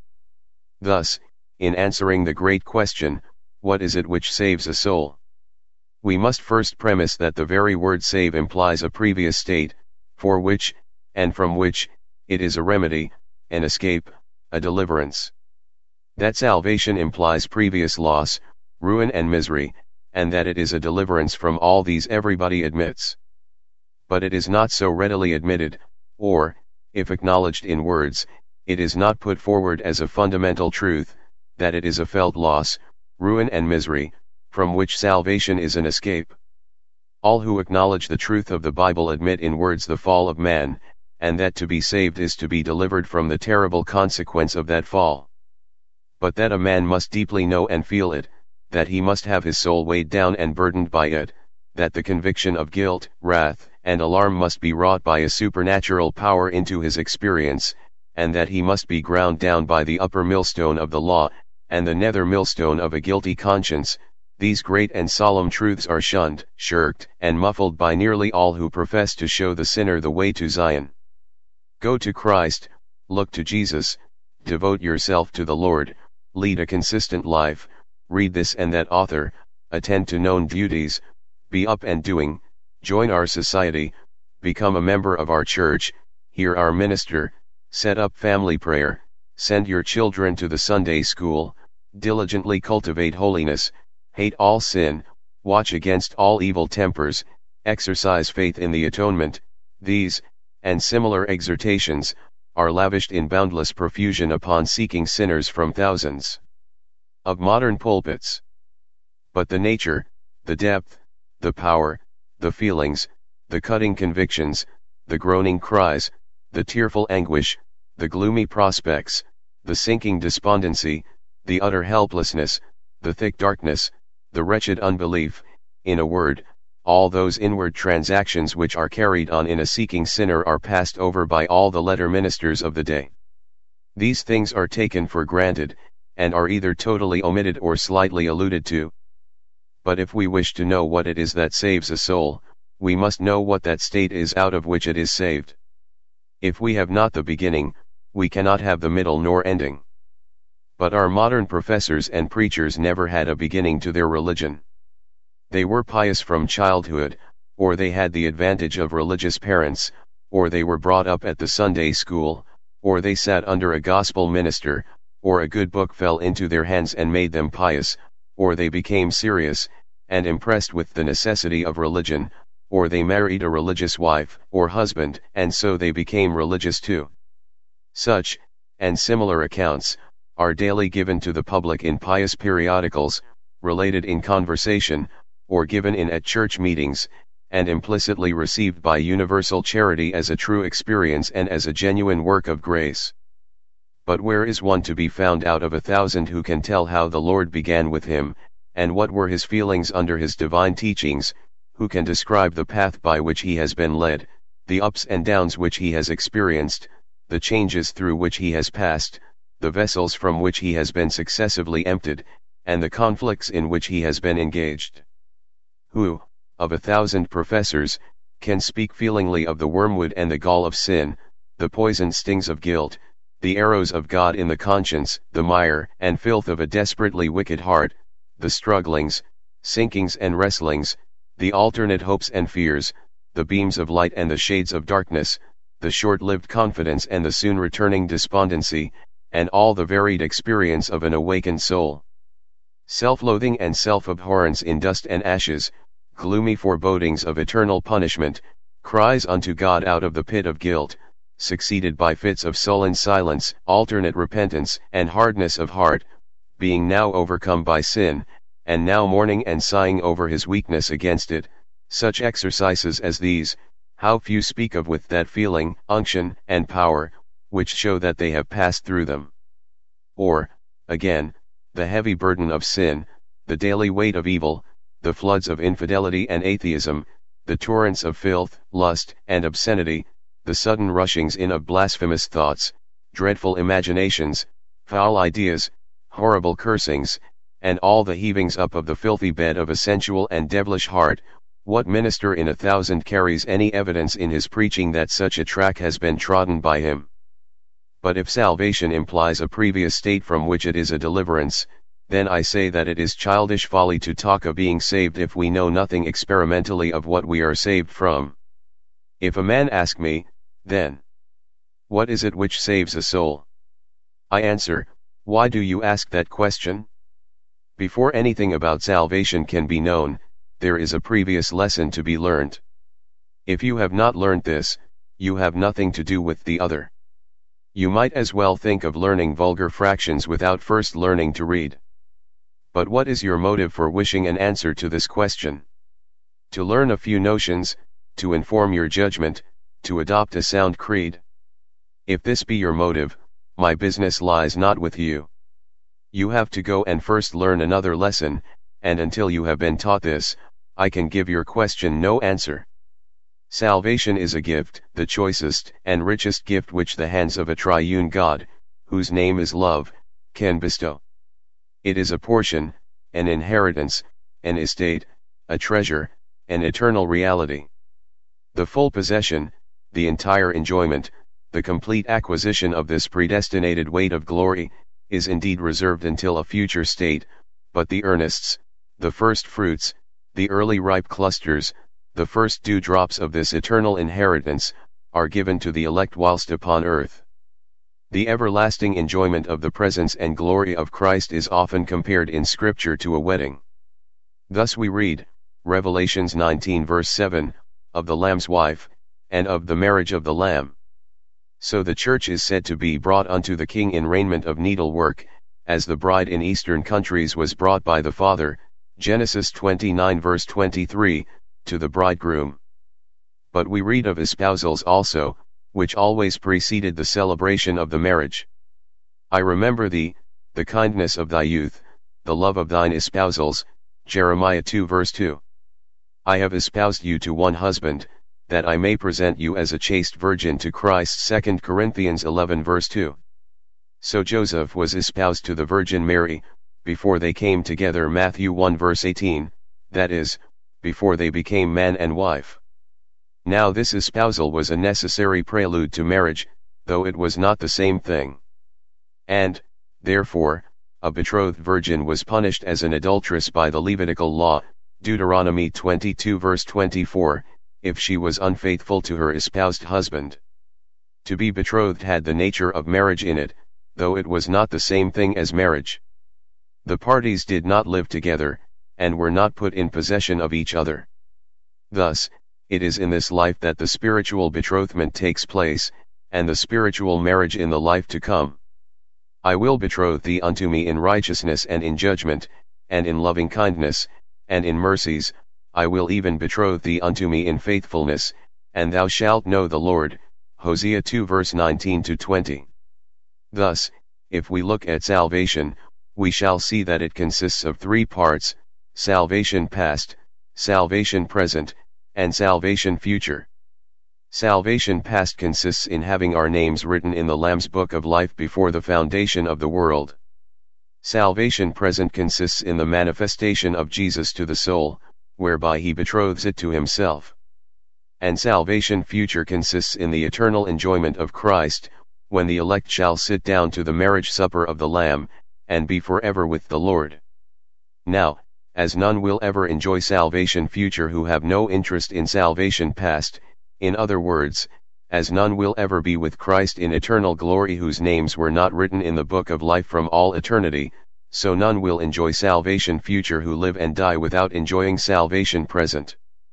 Thus, in answering the great question, what is it which saves a soul? We must first premise that the very word save implies a previous state, for which, and from which, it is a remedy, an escape, a deliverance. That salvation implies previous loss, ruin and misery, and that it is a deliverance from all these everybody admits. But it is not so readily admitted, or, if acknowledged in words, it is not put forward as a fundamental truth, that it is a felt loss, ruin and misery, from which salvation is an escape. All who acknowledge the truth of the Bible admit in words the fall of man, and that to be saved is to be delivered from the terrible consequence of that fall. But that a man must deeply know and feel it, that he must have his soul weighed down and burdened by it, that the conviction of guilt, wrath, and alarm must be wrought by a supernatural power into his experience, and that he must be ground down by the upper millstone of the law, and the nether millstone of a guilty conscience, these great and solemn truths are shunned, shirked, and muffled by nearly all who profess to show the sinner the way to Zion. Go to Christ, look to Jesus, devote yourself to the Lord, lead a consistent life, read this and that author, attend to known duties, be up and doing, join our society, become a member of our church, hear our minister, set up family prayer, send your children to the Sunday school, diligently cultivate holiness, hate all sin, watch against all evil tempers, exercise faith in the atonement. These, and similar exhortations, are lavished in boundless profusion upon seeking sinners from thousands of modern pulpits. But the nature, the depth, the power, the feelings, the cutting convictions, the groaning cries, the tearful anguish, the gloomy prospects, the sinking despondency, the utter helplessness, the thick darkness, the wretched unbelief, in a word, all those inward transactions which are carried on in a seeking sinner are passed over by all the letter ministers of the day. These things are taken for granted, and are either totally omitted or slightly alluded to. But if we wish to know what it is that saves a soul, we must know what that state is out of which it is saved. If we have not the beginning, we cannot have the middle nor ending. But our modern professors and preachers never had a beginning to their religion. They were pious from childhood, or they had the advantage of religious parents, or they were brought up at the Sunday school, or they sat under a gospel minister, or a good book fell into their hands and made them pious, or they became serious, and impressed with the necessity of religion, or they married a religious wife or husband, and so they became religious too. Such, and similar accounts, are daily given to the public in pious periodicals, related in conversation, or given in at church meetings, and implicitly received by universal charity as a true experience and as a genuine work of grace. But where is one to be found out of a thousand who can tell how the Lord began with him, and what were his feelings under his divine teachings, who can describe the path by which he has been led, the ups and downs which he has experienced, the changes through which he has passed, the vessels from which he has been successively emptied, and the conflicts in which he has been engaged? Who, of a thousand professors, can speak feelingly of the wormwood and the gall of sin, the poison stings of guilt, the arrows of God in the conscience, the mire and filth of a desperately wicked heart, the strugglings, sinkings and wrestlings, the alternate hopes and fears, the beams of light and the shades of darkness, the short-lived confidence and the soon returning despondency, and all the varied experience of an awakened soul? Self-loathing and self-abhorrence in dust and ashes, gloomy forebodings of eternal punishment, cries unto God out of the pit of guilt, succeeded by fits of sullen silence, alternate repentance and hardness of heart, being now overcome by sin, and now mourning and sighing over his weakness against it. Such exercises as these, how few speak of with that feeling, unction, and power, which show that they have passed through them. Or, again, the heavy burden of sin, the daily weight of evil, the floods of infidelity and atheism, the torrents of filth, lust, and obscenity, the sudden rushings in of blasphemous thoughts, dreadful imaginations, foul ideas, horrible cursings, and all the heavings up of the filthy bed of a sensual and devilish heart. What minister in a thousand carries any evidence in his preaching that such a track has been trodden by him? But if salvation implies a previous state from which it is a deliverance, then I say that it is childish folly to talk of being saved if we know nothing experimentally of what we are saved from. If a man ask me, then, what is it which saves a soul? I answer, why do you ask that question? Before anything about salvation can be known, there is a previous lesson to be learned. If you have not learned this, you have nothing to do with the other. You might as well think of learning vulgar fractions without first learning to read. But what is your motive for wishing an answer to this question? To learn a few notions, to inform your judgment, to adopt a sound creed? If this be your motive, my business lies not with you. You have to go and first learn another lesson, and until you have been taught this, I can give your question no answer. Salvation is a gift, the choicest and richest gift which the hands of a triune God, whose name is love, can bestow. It is a portion, an inheritance, an estate, a treasure, an eternal reality. The full possession, the entire enjoyment, the complete acquisition of this predestinated weight of glory, is indeed reserved until a future state, but the earnests, the first fruits, the early ripe clusters, the first dewdrops of this eternal inheritance, are given to the elect whilst upon earth. The everlasting enjoyment of the presence and glory of Christ is often compared in Scripture to a wedding. Thus we read, Revelations nineteen verse seven, of the Lamb's wife, and of the marriage of the Lamb. So the church is said to be brought unto the king in raiment of needlework, as the bride in eastern countries was brought by the father, Genesis twenty-nine verse twenty-three, to the bridegroom. But we read of espousals also, which always preceded the celebration of the marriage. I remember thee, the kindness of thy youth, the love of thine espousals, Jeremiah two verse two. I have espoused you to one husband, that I may present you as a chaste virgin to Christ, Second Corinthians eleven verse two. So Joseph was espoused to the Virgin Mary, before they came together, Matthew one verse eighteen, that is, before they became man and wife. Now this espousal was a necessary prelude to marriage, though it was not the same thing. And, therefore, a betrothed virgin was punished as an adulteress by the Levitical law, Deuteronomy twenty-two verse twenty-four, if she was unfaithful to her espoused husband. To be betrothed had the nature of marriage in it, though it was not the same thing as marriage. The parties did not live together, and were not put in possession of each other. Thus, it is in this life that the spiritual betrothment takes place, and the spiritual marriage in the life to come. I will betroth thee unto me in righteousness and in judgment, and in loving kindness, and in mercies, I will even betroth thee unto me in faithfulness, and thou shalt know the Lord, Hosea two verse nineteen to twenty. Thus, if we look at salvation, we shall see that it consists of three parts: salvation past, salvation present, and salvation future. Salvation past consists in having our names written in the Lamb's Book of Life before the foundation of the world. Salvation present consists in the manifestation of Jesus to the soul, whereby he betroths it to himself. And salvation future consists in the eternal enjoyment of Christ, when the elect shall sit down to the marriage supper of the Lamb, and be forever with the Lord. Now, as none will ever enjoy salvation future who have no interest in salvation past, in other words, as none will ever be with Christ in eternal glory whose names were not written in the book of life from all eternity, so none will enjoy salvation future who live and die without enjoying salvation present.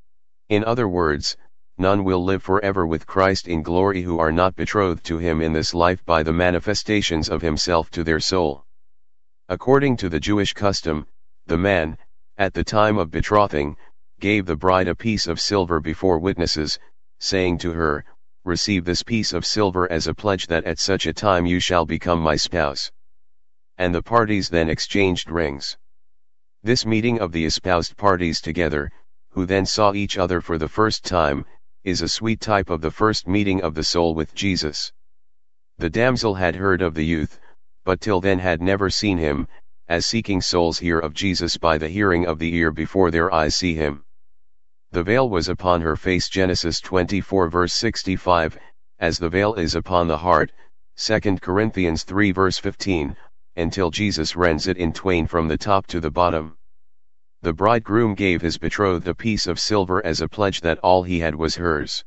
In other words, none will live forever with Christ in glory who are not betrothed to him in this life by the manifestations of himself to their soul. According to the Jewish custom, the man, at the time of betrothing, gave the bride a piece of silver before witnesses, saying to her, "Receive this piece of silver as a pledge that at such a time you shall become my spouse." And the parties then exchanged rings. This meeting of the espoused parties together, who then saw each other for the first time, is a sweet type of the first meeting of the soul with Jesus. The damsel had heard of the youth, but till then had never seen him, as seeking souls hear of Jesus by the hearing of the ear before their eyes see him. The veil was upon her face, Genesis twenty-four verse sixty-five, as the veil is upon the heart, Second Corinthians three verse fifteen, until Jesus rends it in twain from the top to the bottom. The bridegroom gave his betrothed a piece of silver as a pledge that all he had was hers.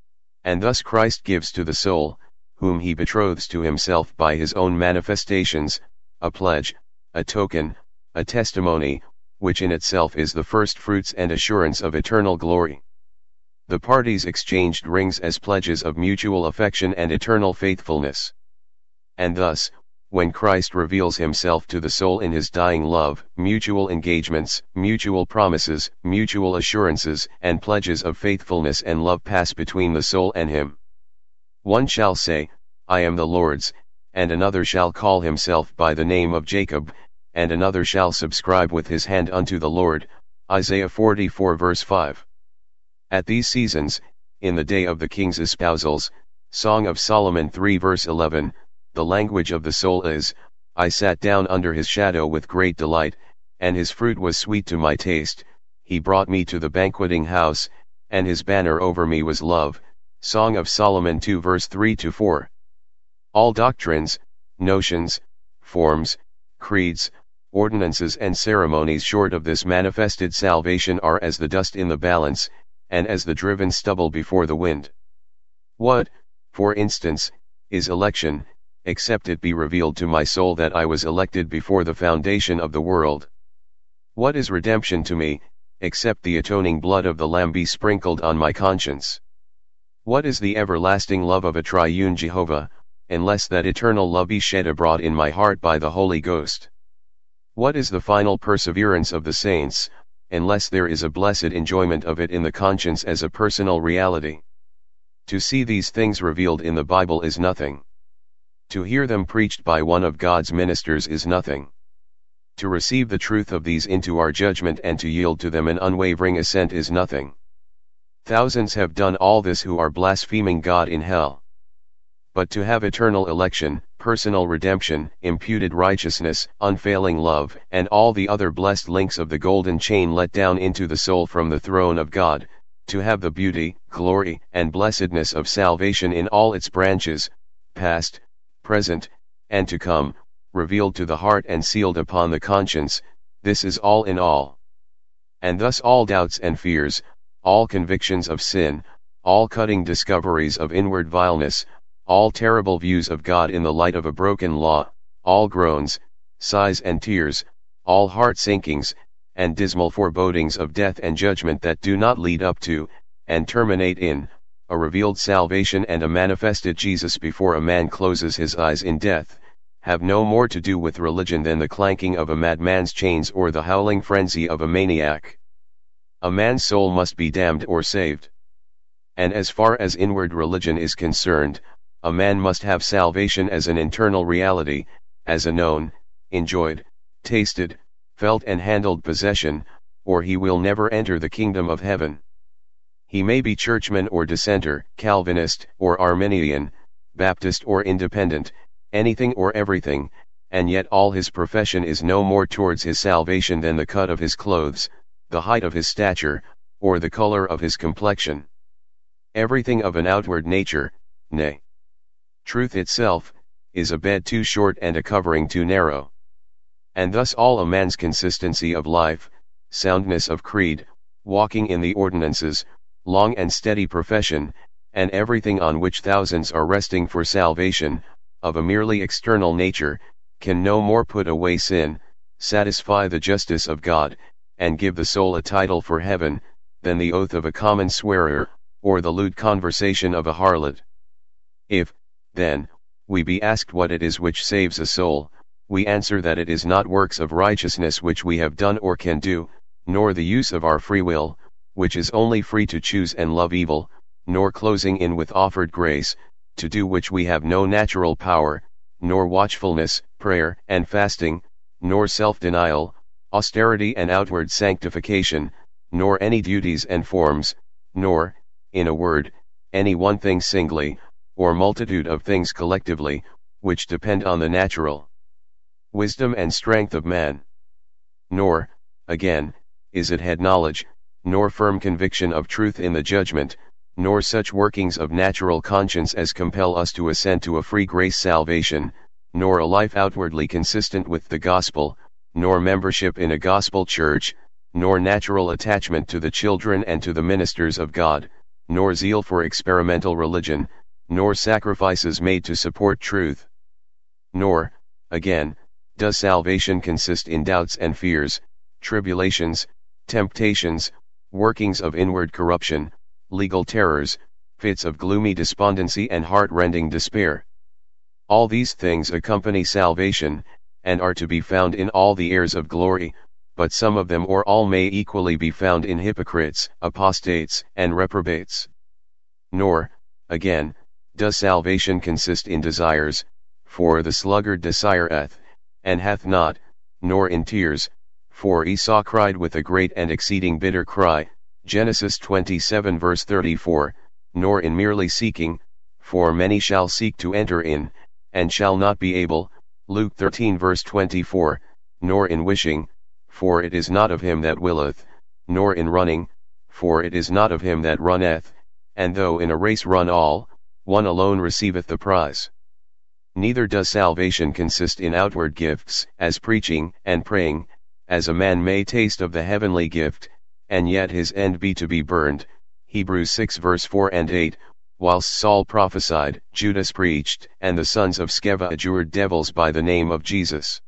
And thus Christ gives to the soul, whom he betroths to himself by his own manifestations, a pledge, a token, a testimony, which in itself is the first fruits and assurance of eternal glory. The parties exchanged rings as pledges of mutual affection and eternal faithfulness. And thus, when Christ reveals himself to the soul in his dying love, mutual engagements, mutual promises, mutual assurances, and pledges of faithfulness and love pass between the soul and him. One shall say, "I am the Lord's," and another shall call himself by the name of Jacob, and another shall subscribe with his hand unto the Lord, Isaiah forty-four verse five. At these seasons, in the day of the king's espousals, Song of Solomon three verse eleven, the language of the soul is, "I sat down under his shadow with great delight, and his fruit was sweet to my taste, he brought me to the banqueting house, and his banner over me was love." Song of Solomon two verse three to four. All doctrines, notions, forms, creeds, ordinances and ceremonies short of this manifested salvation are as the dust in the balance, and as the driven stubble before the wind. What, for instance, is election, except it be revealed to my soul that I was elected before the foundation of the world? What is redemption to me, except the atoning blood of the Lamb be sprinkled on my conscience? What is the everlasting love of a triune Jehovah, unless that eternal love be shed abroad in my heart by the Holy Ghost? What is the final perseverance of the saints, unless there is a blessed enjoyment of it in the conscience as a personal reality? To see these things revealed in the Bible is nothing. To hear them preached by one of God's ministers is nothing. To receive the truth of these into our judgment and to yield to them an unwavering assent is nothing. Thousands have done all this who are blaspheming God in hell. But to have eternal election, personal redemption, imputed righteousness, unfailing love, and all the other blessed links of the golden chain let down into the soul from the throne of God, to have the beauty, glory, and blessedness of salvation in all its branches, past, present, and to come, revealed to the heart and sealed upon the conscience, this is all in all. And thus all doubts and fears, all convictions of sin, all cutting discoveries of inward vileness, all terrible views of God in the light of a broken law, all groans, sighs and tears, all heart sinkings, and dismal forebodings of death and judgment that do not lead up to, and terminate in, a revealed salvation and a manifested Jesus before a man closes his eyes in death, have no more to do with religion than the clanking of a madman's chains or the howling frenzy of a maniac. A man's soul must be damned or saved. And as far as inward religion is concerned, a man must have salvation as an internal reality, as a known, enjoyed, tasted, felt and handled possession, or he will never enter the kingdom of heaven. He may be churchman or dissenter, Calvinist or Arminian, Baptist or independent, anything or everything, and yet all his profession is no more towards his salvation than the cut of his clothes, the height of his stature, or the color of his complexion. Everything of an outward nature, nay, truth itself, is a bed too short and a covering too narrow. And thus all a man's consistency of life, soundness of creed, walking in the ordinances, long and steady profession, and everything on which thousands are resting for salvation, of a merely external nature, can no more put away sin, satisfy the justice of God, and give the soul a title for heaven, than the oath of a common swearer, or the lewd conversation of a harlot. If, then, we be asked what it is which saves a soul, we answer that it is not works of righteousness which we have done or can do, nor the use of our free will, which is only free to choose and love evil, nor closing in with offered grace, to do which we have no natural power, nor watchfulness, prayer and fasting, nor self-denial, austerity and outward sanctification, nor any duties and forms, nor, in a word, any one thing singly, or multitude of things collectively, which depend on the natural wisdom and strength of man. Nor, again, is it head knowledge, nor firm conviction of truth in the judgment, nor such workings of natural conscience as compel us to assent to a free grace salvation, nor a life outwardly consistent with the gospel, nor membership in a gospel church, nor natural attachment to the children and to the ministers of God, nor zeal for experimental religion, nor sacrifices made to support truth. Nor, again, does salvation consist in doubts and fears, tribulations, temptations, workings of inward corruption, legal terrors, fits of gloomy despondency and heart-rending despair. All these things accompany salvation, and are to be found in all the heirs of glory, but some of them or all may equally be found in hypocrites, apostates, and reprobates. Nor, again, does salvation consist in desires, for the sluggard desireth, and hath not, nor in tears, for Esau cried with a great and exceeding bitter cry, Genesis twenty-seven verse thirty-four, nor in merely seeking, for many shall seek to enter in, and shall not be able, Luke thirteen verse twenty-four, nor in wishing, for it is not of him that willeth, nor in running, for it is not of him that runneth, and though in a race run all, one alone receiveth the prize. Neither does salvation consist in outward gifts, as preaching and praying, as a man may taste of the heavenly gift, and yet his end be to be burned, Hebrews six verse four and eight, whilst Saul prophesied, Judas preached, and the sons of Sceva adjured devils by the name of Jesus.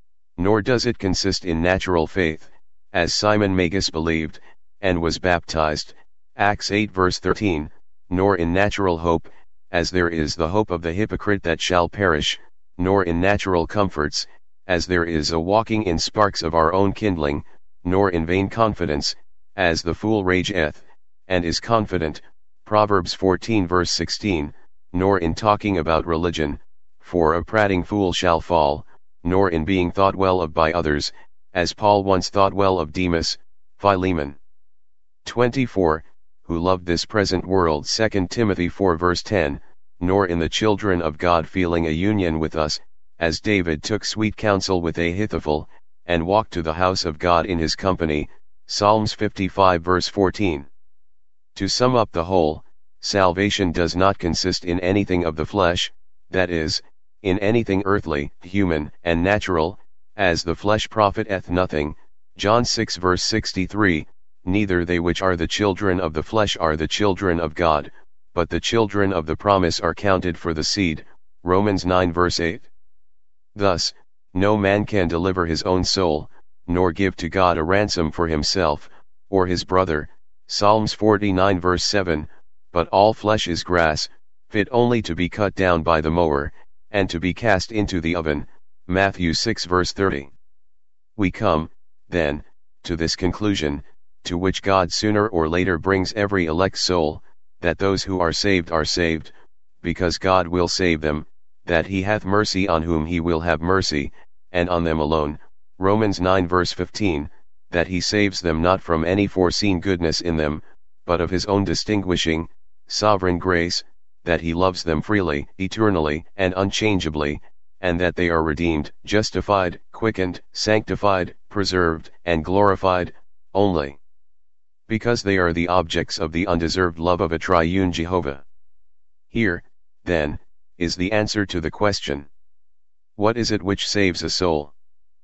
Nor does it consist in natural faith, as Simon Magus believed, and was baptized, Acts eight verse thirteen, nor in natural hope, as there is the hope of the hypocrite that shall perish, nor in natural comforts, as there is a walking in sparks of our own kindling, nor in vain confidence, as the fool rageth, and is confident, Proverbs fourteen verse sixteen, nor in talking about religion, for a prating fool shall fall, nor in being thought well of by others, as Paul once thought well of Demas, Philemon. twenty-four, who loved this present world, Second Timothy four verse ten, nor in the children of God feeling a union with us, as David took sweet counsel with Ahithophel, and walked to the house of God in his company, Psalms fifty-five verse fourteen. To sum up the whole, salvation does not consist in anything of the flesh, that is, in anything earthly, human, and natural, as the flesh profiteth nothing, John six verse sixty-three, neither they which are the children of the flesh are the children of God, but the children of the promise are counted for the seed, Romans nine verse eight. Thus, no man can deliver his own soul, nor give to God a ransom for himself, or his brother, Psalms forty-nine verse seven, but all flesh is grass, fit only to be cut down by the mower, and to be cast into the oven, Matthew six verse thirty. We come, then, to this conclusion, to which God sooner or later brings every elect soul, that those who are saved are saved, because God will save them, that he hath mercy on whom he will have mercy, and on them alone, Romans nine verse fifteen, that he saves them not from any foreseen goodness in them, but of his own distinguishing, sovereign grace, that he loves them freely, eternally, and unchangeably, and that they are redeemed, justified, quickened, sanctified, preserved, and glorified, only because they are the objects of the undeserved love of a triune Jehovah. Here, then, is the answer to the question: what is it which saves a soul?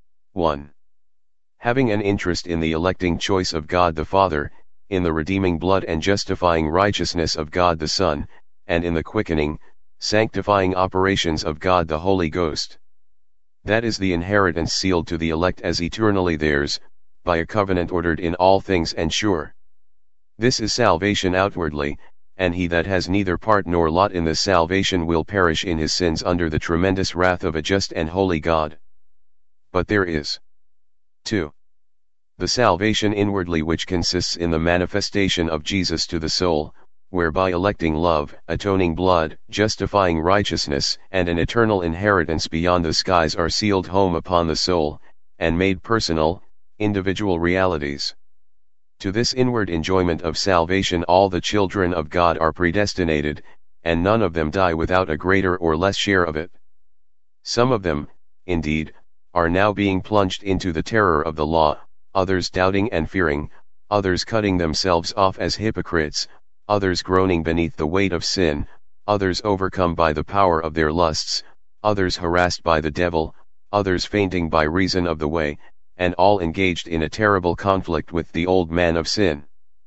one. Having an interest in the electing choice of God the Father, in the redeeming blood and justifying righteousness of God the Son, and in the quickening, sanctifying operations of God the Holy Ghost. That is the inheritance sealed to the elect as eternally theirs, by a covenant ordered in all things and sure. This is salvation outwardly, and he that has neither part nor lot in this salvation will perish in his sins under the tremendous wrath of a just and holy God. But there is two. The salvation inwardly, which consists in the manifestation of Jesus to the soul, whereby electing love, atoning blood, justifying righteousness, and an eternal inheritance beyond the skies are sealed home upon the soul, and made personal, individual realities. To this inward enjoyment of salvation all the children of God are predestinated, and none of them die without a greater or less share of it. Some of them, indeed, are now being plunged into the terror of the law, others doubting and fearing, others cutting themselves off as hypocrites, others groaning beneath the weight of sin, others overcome by the power of their lusts, others harassed by the devil, others fainting by reason of the way, and all engaged in a terrible conflict with the old man of sin.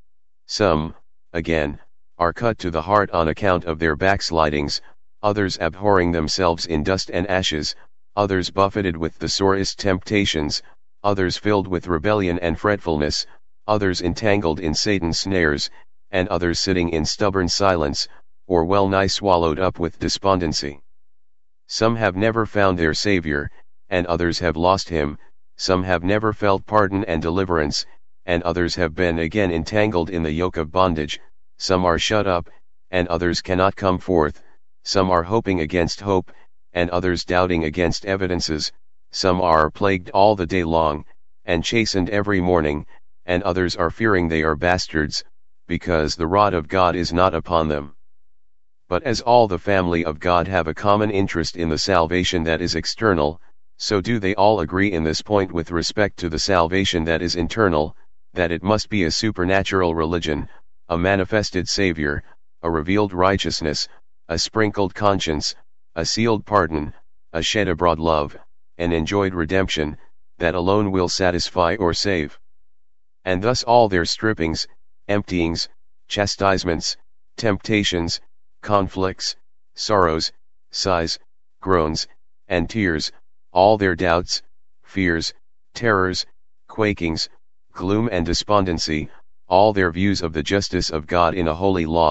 Some, again, are cut to the heart on account of their backslidings, others abhorring themselves in dust and ashes, others buffeted with the sorest temptations, others filled with rebellion and fretfulness, others entangled in Satan's snares, and others sitting in stubborn silence, or well nigh swallowed up with despondency. Some have never found their Savior, and others have lost him. Some have never felt pardon and deliverance, and others have been again entangled in the yoke of bondage. Some are shut up, and others cannot come forth. Some are hoping against hope, and others doubting against evidences. Some are plagued all the day long, and chastened every morning, and others are fearing they are bastards, because the rod of God is not upon them. But as all the family of God have a common interest in the salvation that is external, so do they all agree in this point with respect to the salvation that is internal, that it must be a supernatural religion, a manifested Savior, a revealed righteousness, a sprinkled conscience, a sealed pardon, a shed abroad love, an enjoyed redemption, that alone will satisfy or save. And thus all their strippings, emptyings, chastisements, temptations, conflicts, sorrows, sighs, groans, and tears, all their doubts, fears, terrors, quakings, gloom and despondency, all their views of the justice of God in a holy law,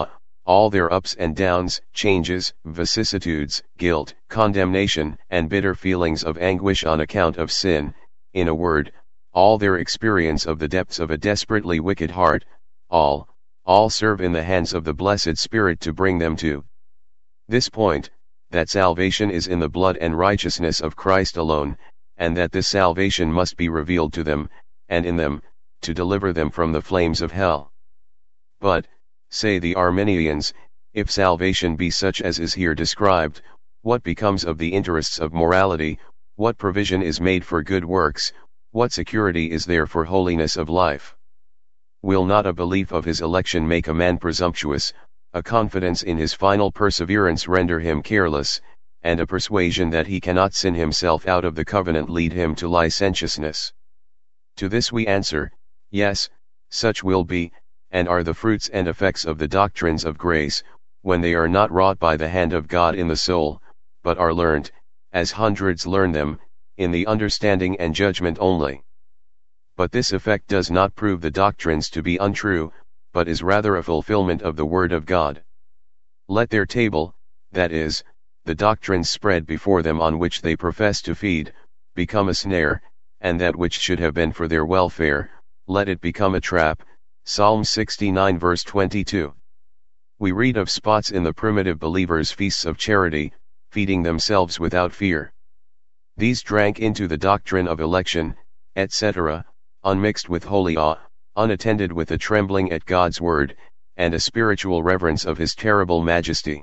all their ups and downs, changes, vicissitudes, guilt, condemnation, and bitter feelings of anguish on account of sin, in a word, all their experience of the depths of a desperately wicked heart, all, all serve in the hands of the Blessed Spirit to bring them to this point, that salvation is in the blood and righteousness of Christ alone, and that this salvation must be revealed to them, and in them, to deliver them from the flames of hell. But, say the Arminians, if salvation be such as is here described, what becomes of the interests of morality, what provision is made for good works, what security is there for holiness of life? Will not a belief of his election make a man presumptuous, a confidence in his final perseverance render him careless, and a persuasion that he cannot sin himself out of the covenant lead him to licentiousness? To this we answer, yes, such will be, and are the fruits and effects of the doctrines of grace, when they are not wrought by the hand of God in the soul, but are learnt, as hundreds learn them, in the understanding and judgment only. But this effect does not prove the doctrines to be untrue, but is rather a fulfillment of the word of God. Let their table, that is, the doctrines spread before them on which they profess to feed, become a snare, and that which should have been for their welfare, let it become a trap. Psalm sixty-nine verse twenty-two. We read of spots in the primitive believers' feasts of charity, feeding themselves without fear. These drank into the doctrine of election, et cetera, unmixed with holy awe, unattended with a trembling at God's word, and a spiritual reverence of his terrible majesty.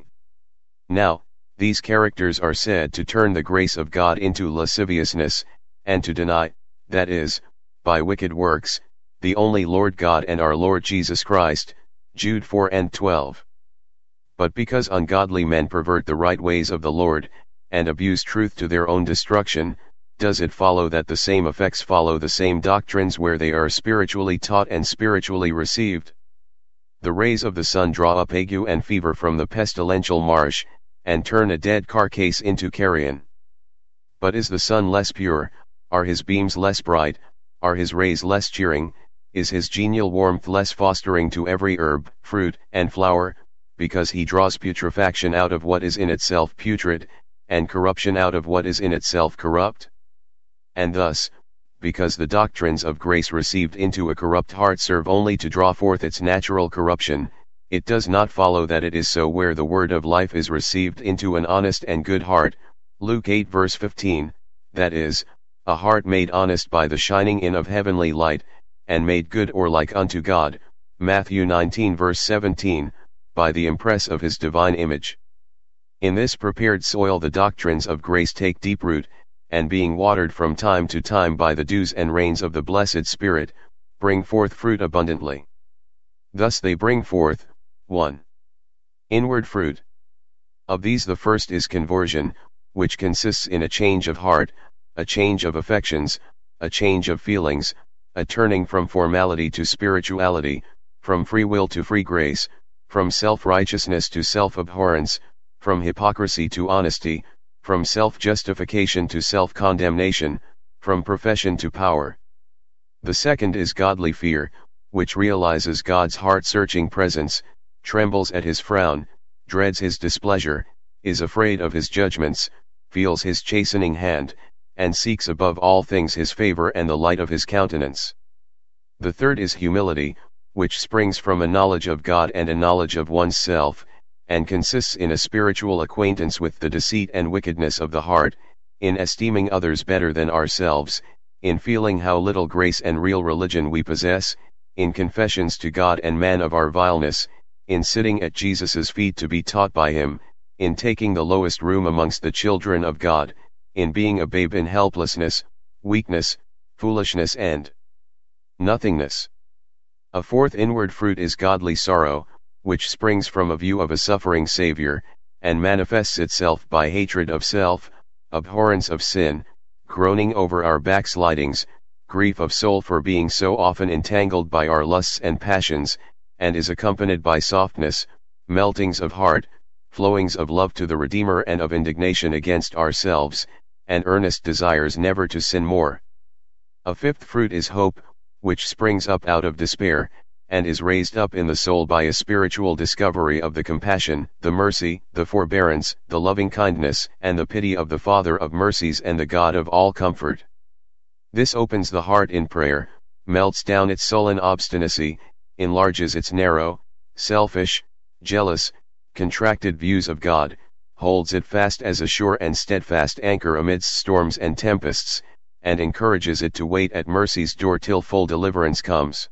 Now, these characters are said to turn the grace of God into lasciviousness, and to deny, that is, by wicked works, the only Lord God and our Lord Jesus Christ, Jude four and twelve. But because ungodly men pervert the right ways of the Lord, and abuse truth to their own destruction, does it follow that the same effects follow the same doctrines where they are spiritually taught and spiritually received? The rays of the sun draw up ague and fever from the pestilential marsh, and turn a dead carcase into carrion. But is the sun less pure, are his beams less bright, are his rays less cheering, is his genial warmth less fostering to every herb, fruit, and flower, because he draws putrefaction out of what is in itself putrid, and corruption out of what is in itself corrupt? And thus, because the doctrines of grace received into a corrupt heart serve only to draw forth its natural corruption, it does not follow that it is so where the word of life is received into an honest and good heart, Luke eight verse fifteen, that is, a heart made honest by the shining in of heavenly light, and made good or like unto God, Matthew nineteen verse seventeen, by the impress of his divine image. In this prepared soil the doctrines of grace take deep root, and being watered from time to time by the dews and rains of the blessed Spirit, bring forth fruit abundantly. Thus they bring forth, one. Inward fruit. Of these the first is conversion, which consists in a change of heart, a change of affections, a change of feelings, a turning from formality to spirituality, from free will to free grace, from self-righteousness to self-abhorrence, from hypocrisy to honesty, from self-justification to self-condemnation, from profession to power. The second is godly fear, which realizes God's heart-searching presence, trembles at his frown, dreads his displeasure, is afraid of his judgments, feels his chastening hand, and seeks above all things his favor and the light of his countenance. The third is humility, which springs from a knowledge of God and a knowledge of one's self, and consists in a spiritual acquaintance with the deceit and wickedness of the heart, in esteeming others better than ourselves, in feeling how little grace and real religion we possess, in confessions to God and man of our vileness, in sitting at Jesus's feet to be taught by him, in taking the lowest room amongst the children of God, in being a babe in helplessness, weakness, foolishness and nothingness. A fourth inward fruit is godly sorrow, which springs from a view of a suffering Savior, and manifests itself by hatred of self, abhorrence of sin, groaning over our backslidings, grief of soul for being so often entangled by our lusts and passions, and is accompanied by softness, meltings of heart, flowings of love to the Redeemer and of indignation against ourselves, and earnest desires never to sin more. A fifth fruit is hope, which springs up out of despair, and is raised up in the soul by a spiritual discovery of the compassion, the mercy, the forbearance, the loving kindness, and the pity of the Father of mercies and the God of all comfort. This opens the heart in prayer, melts down its sullen obstinacy, enlarges its narrow, selfish, jealous, contracted views of God, holds it fast as a sure and steadfast anchor amidst storms and tempests, and encourages it to wait at mercy's door till full deliverance comes.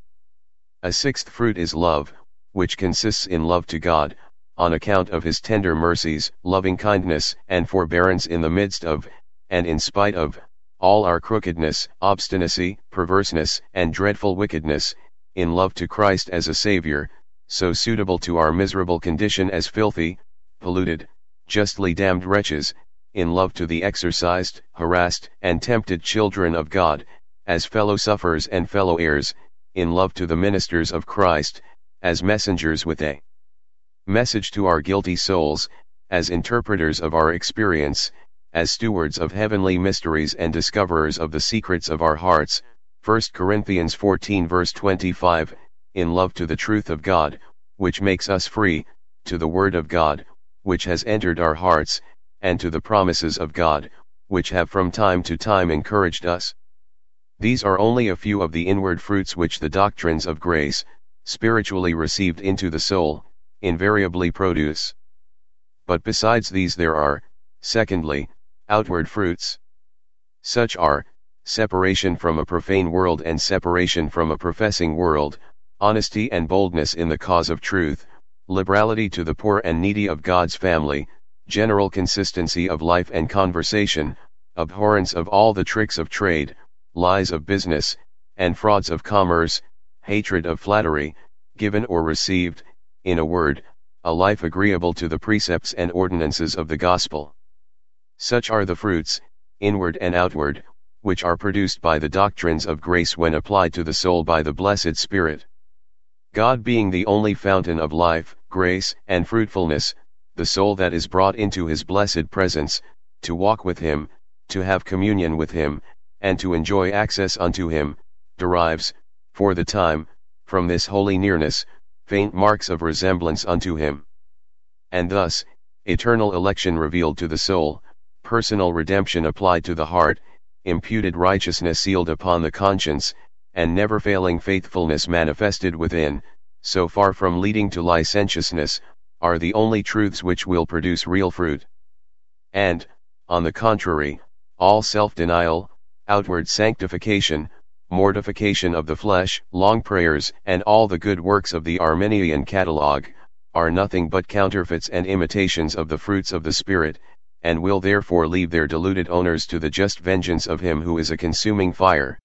A sixth fruit is love, which consists in love to God, on account of his tender mercies, loving kindness, and forbearance in the midst of, and in spite of, all our crookedness, obstinacy, perverseness, and dreadful wickedness, in love to Christ as a Savior, so suitable to our miserable condition as filthy, polluted, justly damned wretches, in love to the exercised, harassed, and tempted children of God, as fellow sufferers and fellow heirs, in love to the ministers of Christ, as messengers with a message to our guilty souls, as interpreters of our experience, as stewards of heavenly mysteries and discoverers of the secrets of our hearts. First Corinthians fourteen verse twenty-five, in love to the truth of God, which makes us free, to the word of God, which has entered our hearts, and to the promises of God, which have from time to time encouraged us. These are only a few of the inward fruits which the doctrines of grace, spiritually received into the soul, invariably produce. But besides these there are, secondly, outward fruits. Such are, separation from a profane world and separation from a professing world, honesty and boldness in the cause of truth, liberality to the poor and needy of God's family, general consistency of life and conversation, abhorrence of all the tricks of trade, lies of business, and frauds of commerce, hatred of flattery, given or received, in a word, a life agreeable to the precepts and ordinances of the gospel. Such are the fruits, inward and outward, which are produced by the doctrines of grace when applied to the soul by the blessed Spirit. God being the only fountain of life, grace, and fruitfulness, the soul that is brought into his blessed presence, to walk with him, to have communion with him, and to enjoy access unto him, derives, for the time, from this holy nearness, faint marks of resemblance unto him. And thus, eternal election revealed to the soul, personal redemption applied to the heart, imputed righteousness sealed upon the conscience, and never failing faithfulness manifested within, so far from leading to licentiousness, are the only truths which will produce real fruit. And, on the contrary, all self-denial, outward sanctification, mortification of the flesh, long prayers, and all the good works of the Arminian catalogue, are nothing but counterfeits and imitations of the fruits of the Spirit, and will therefore leave their deluded owners to the just vengeance of him who is a consuming fire.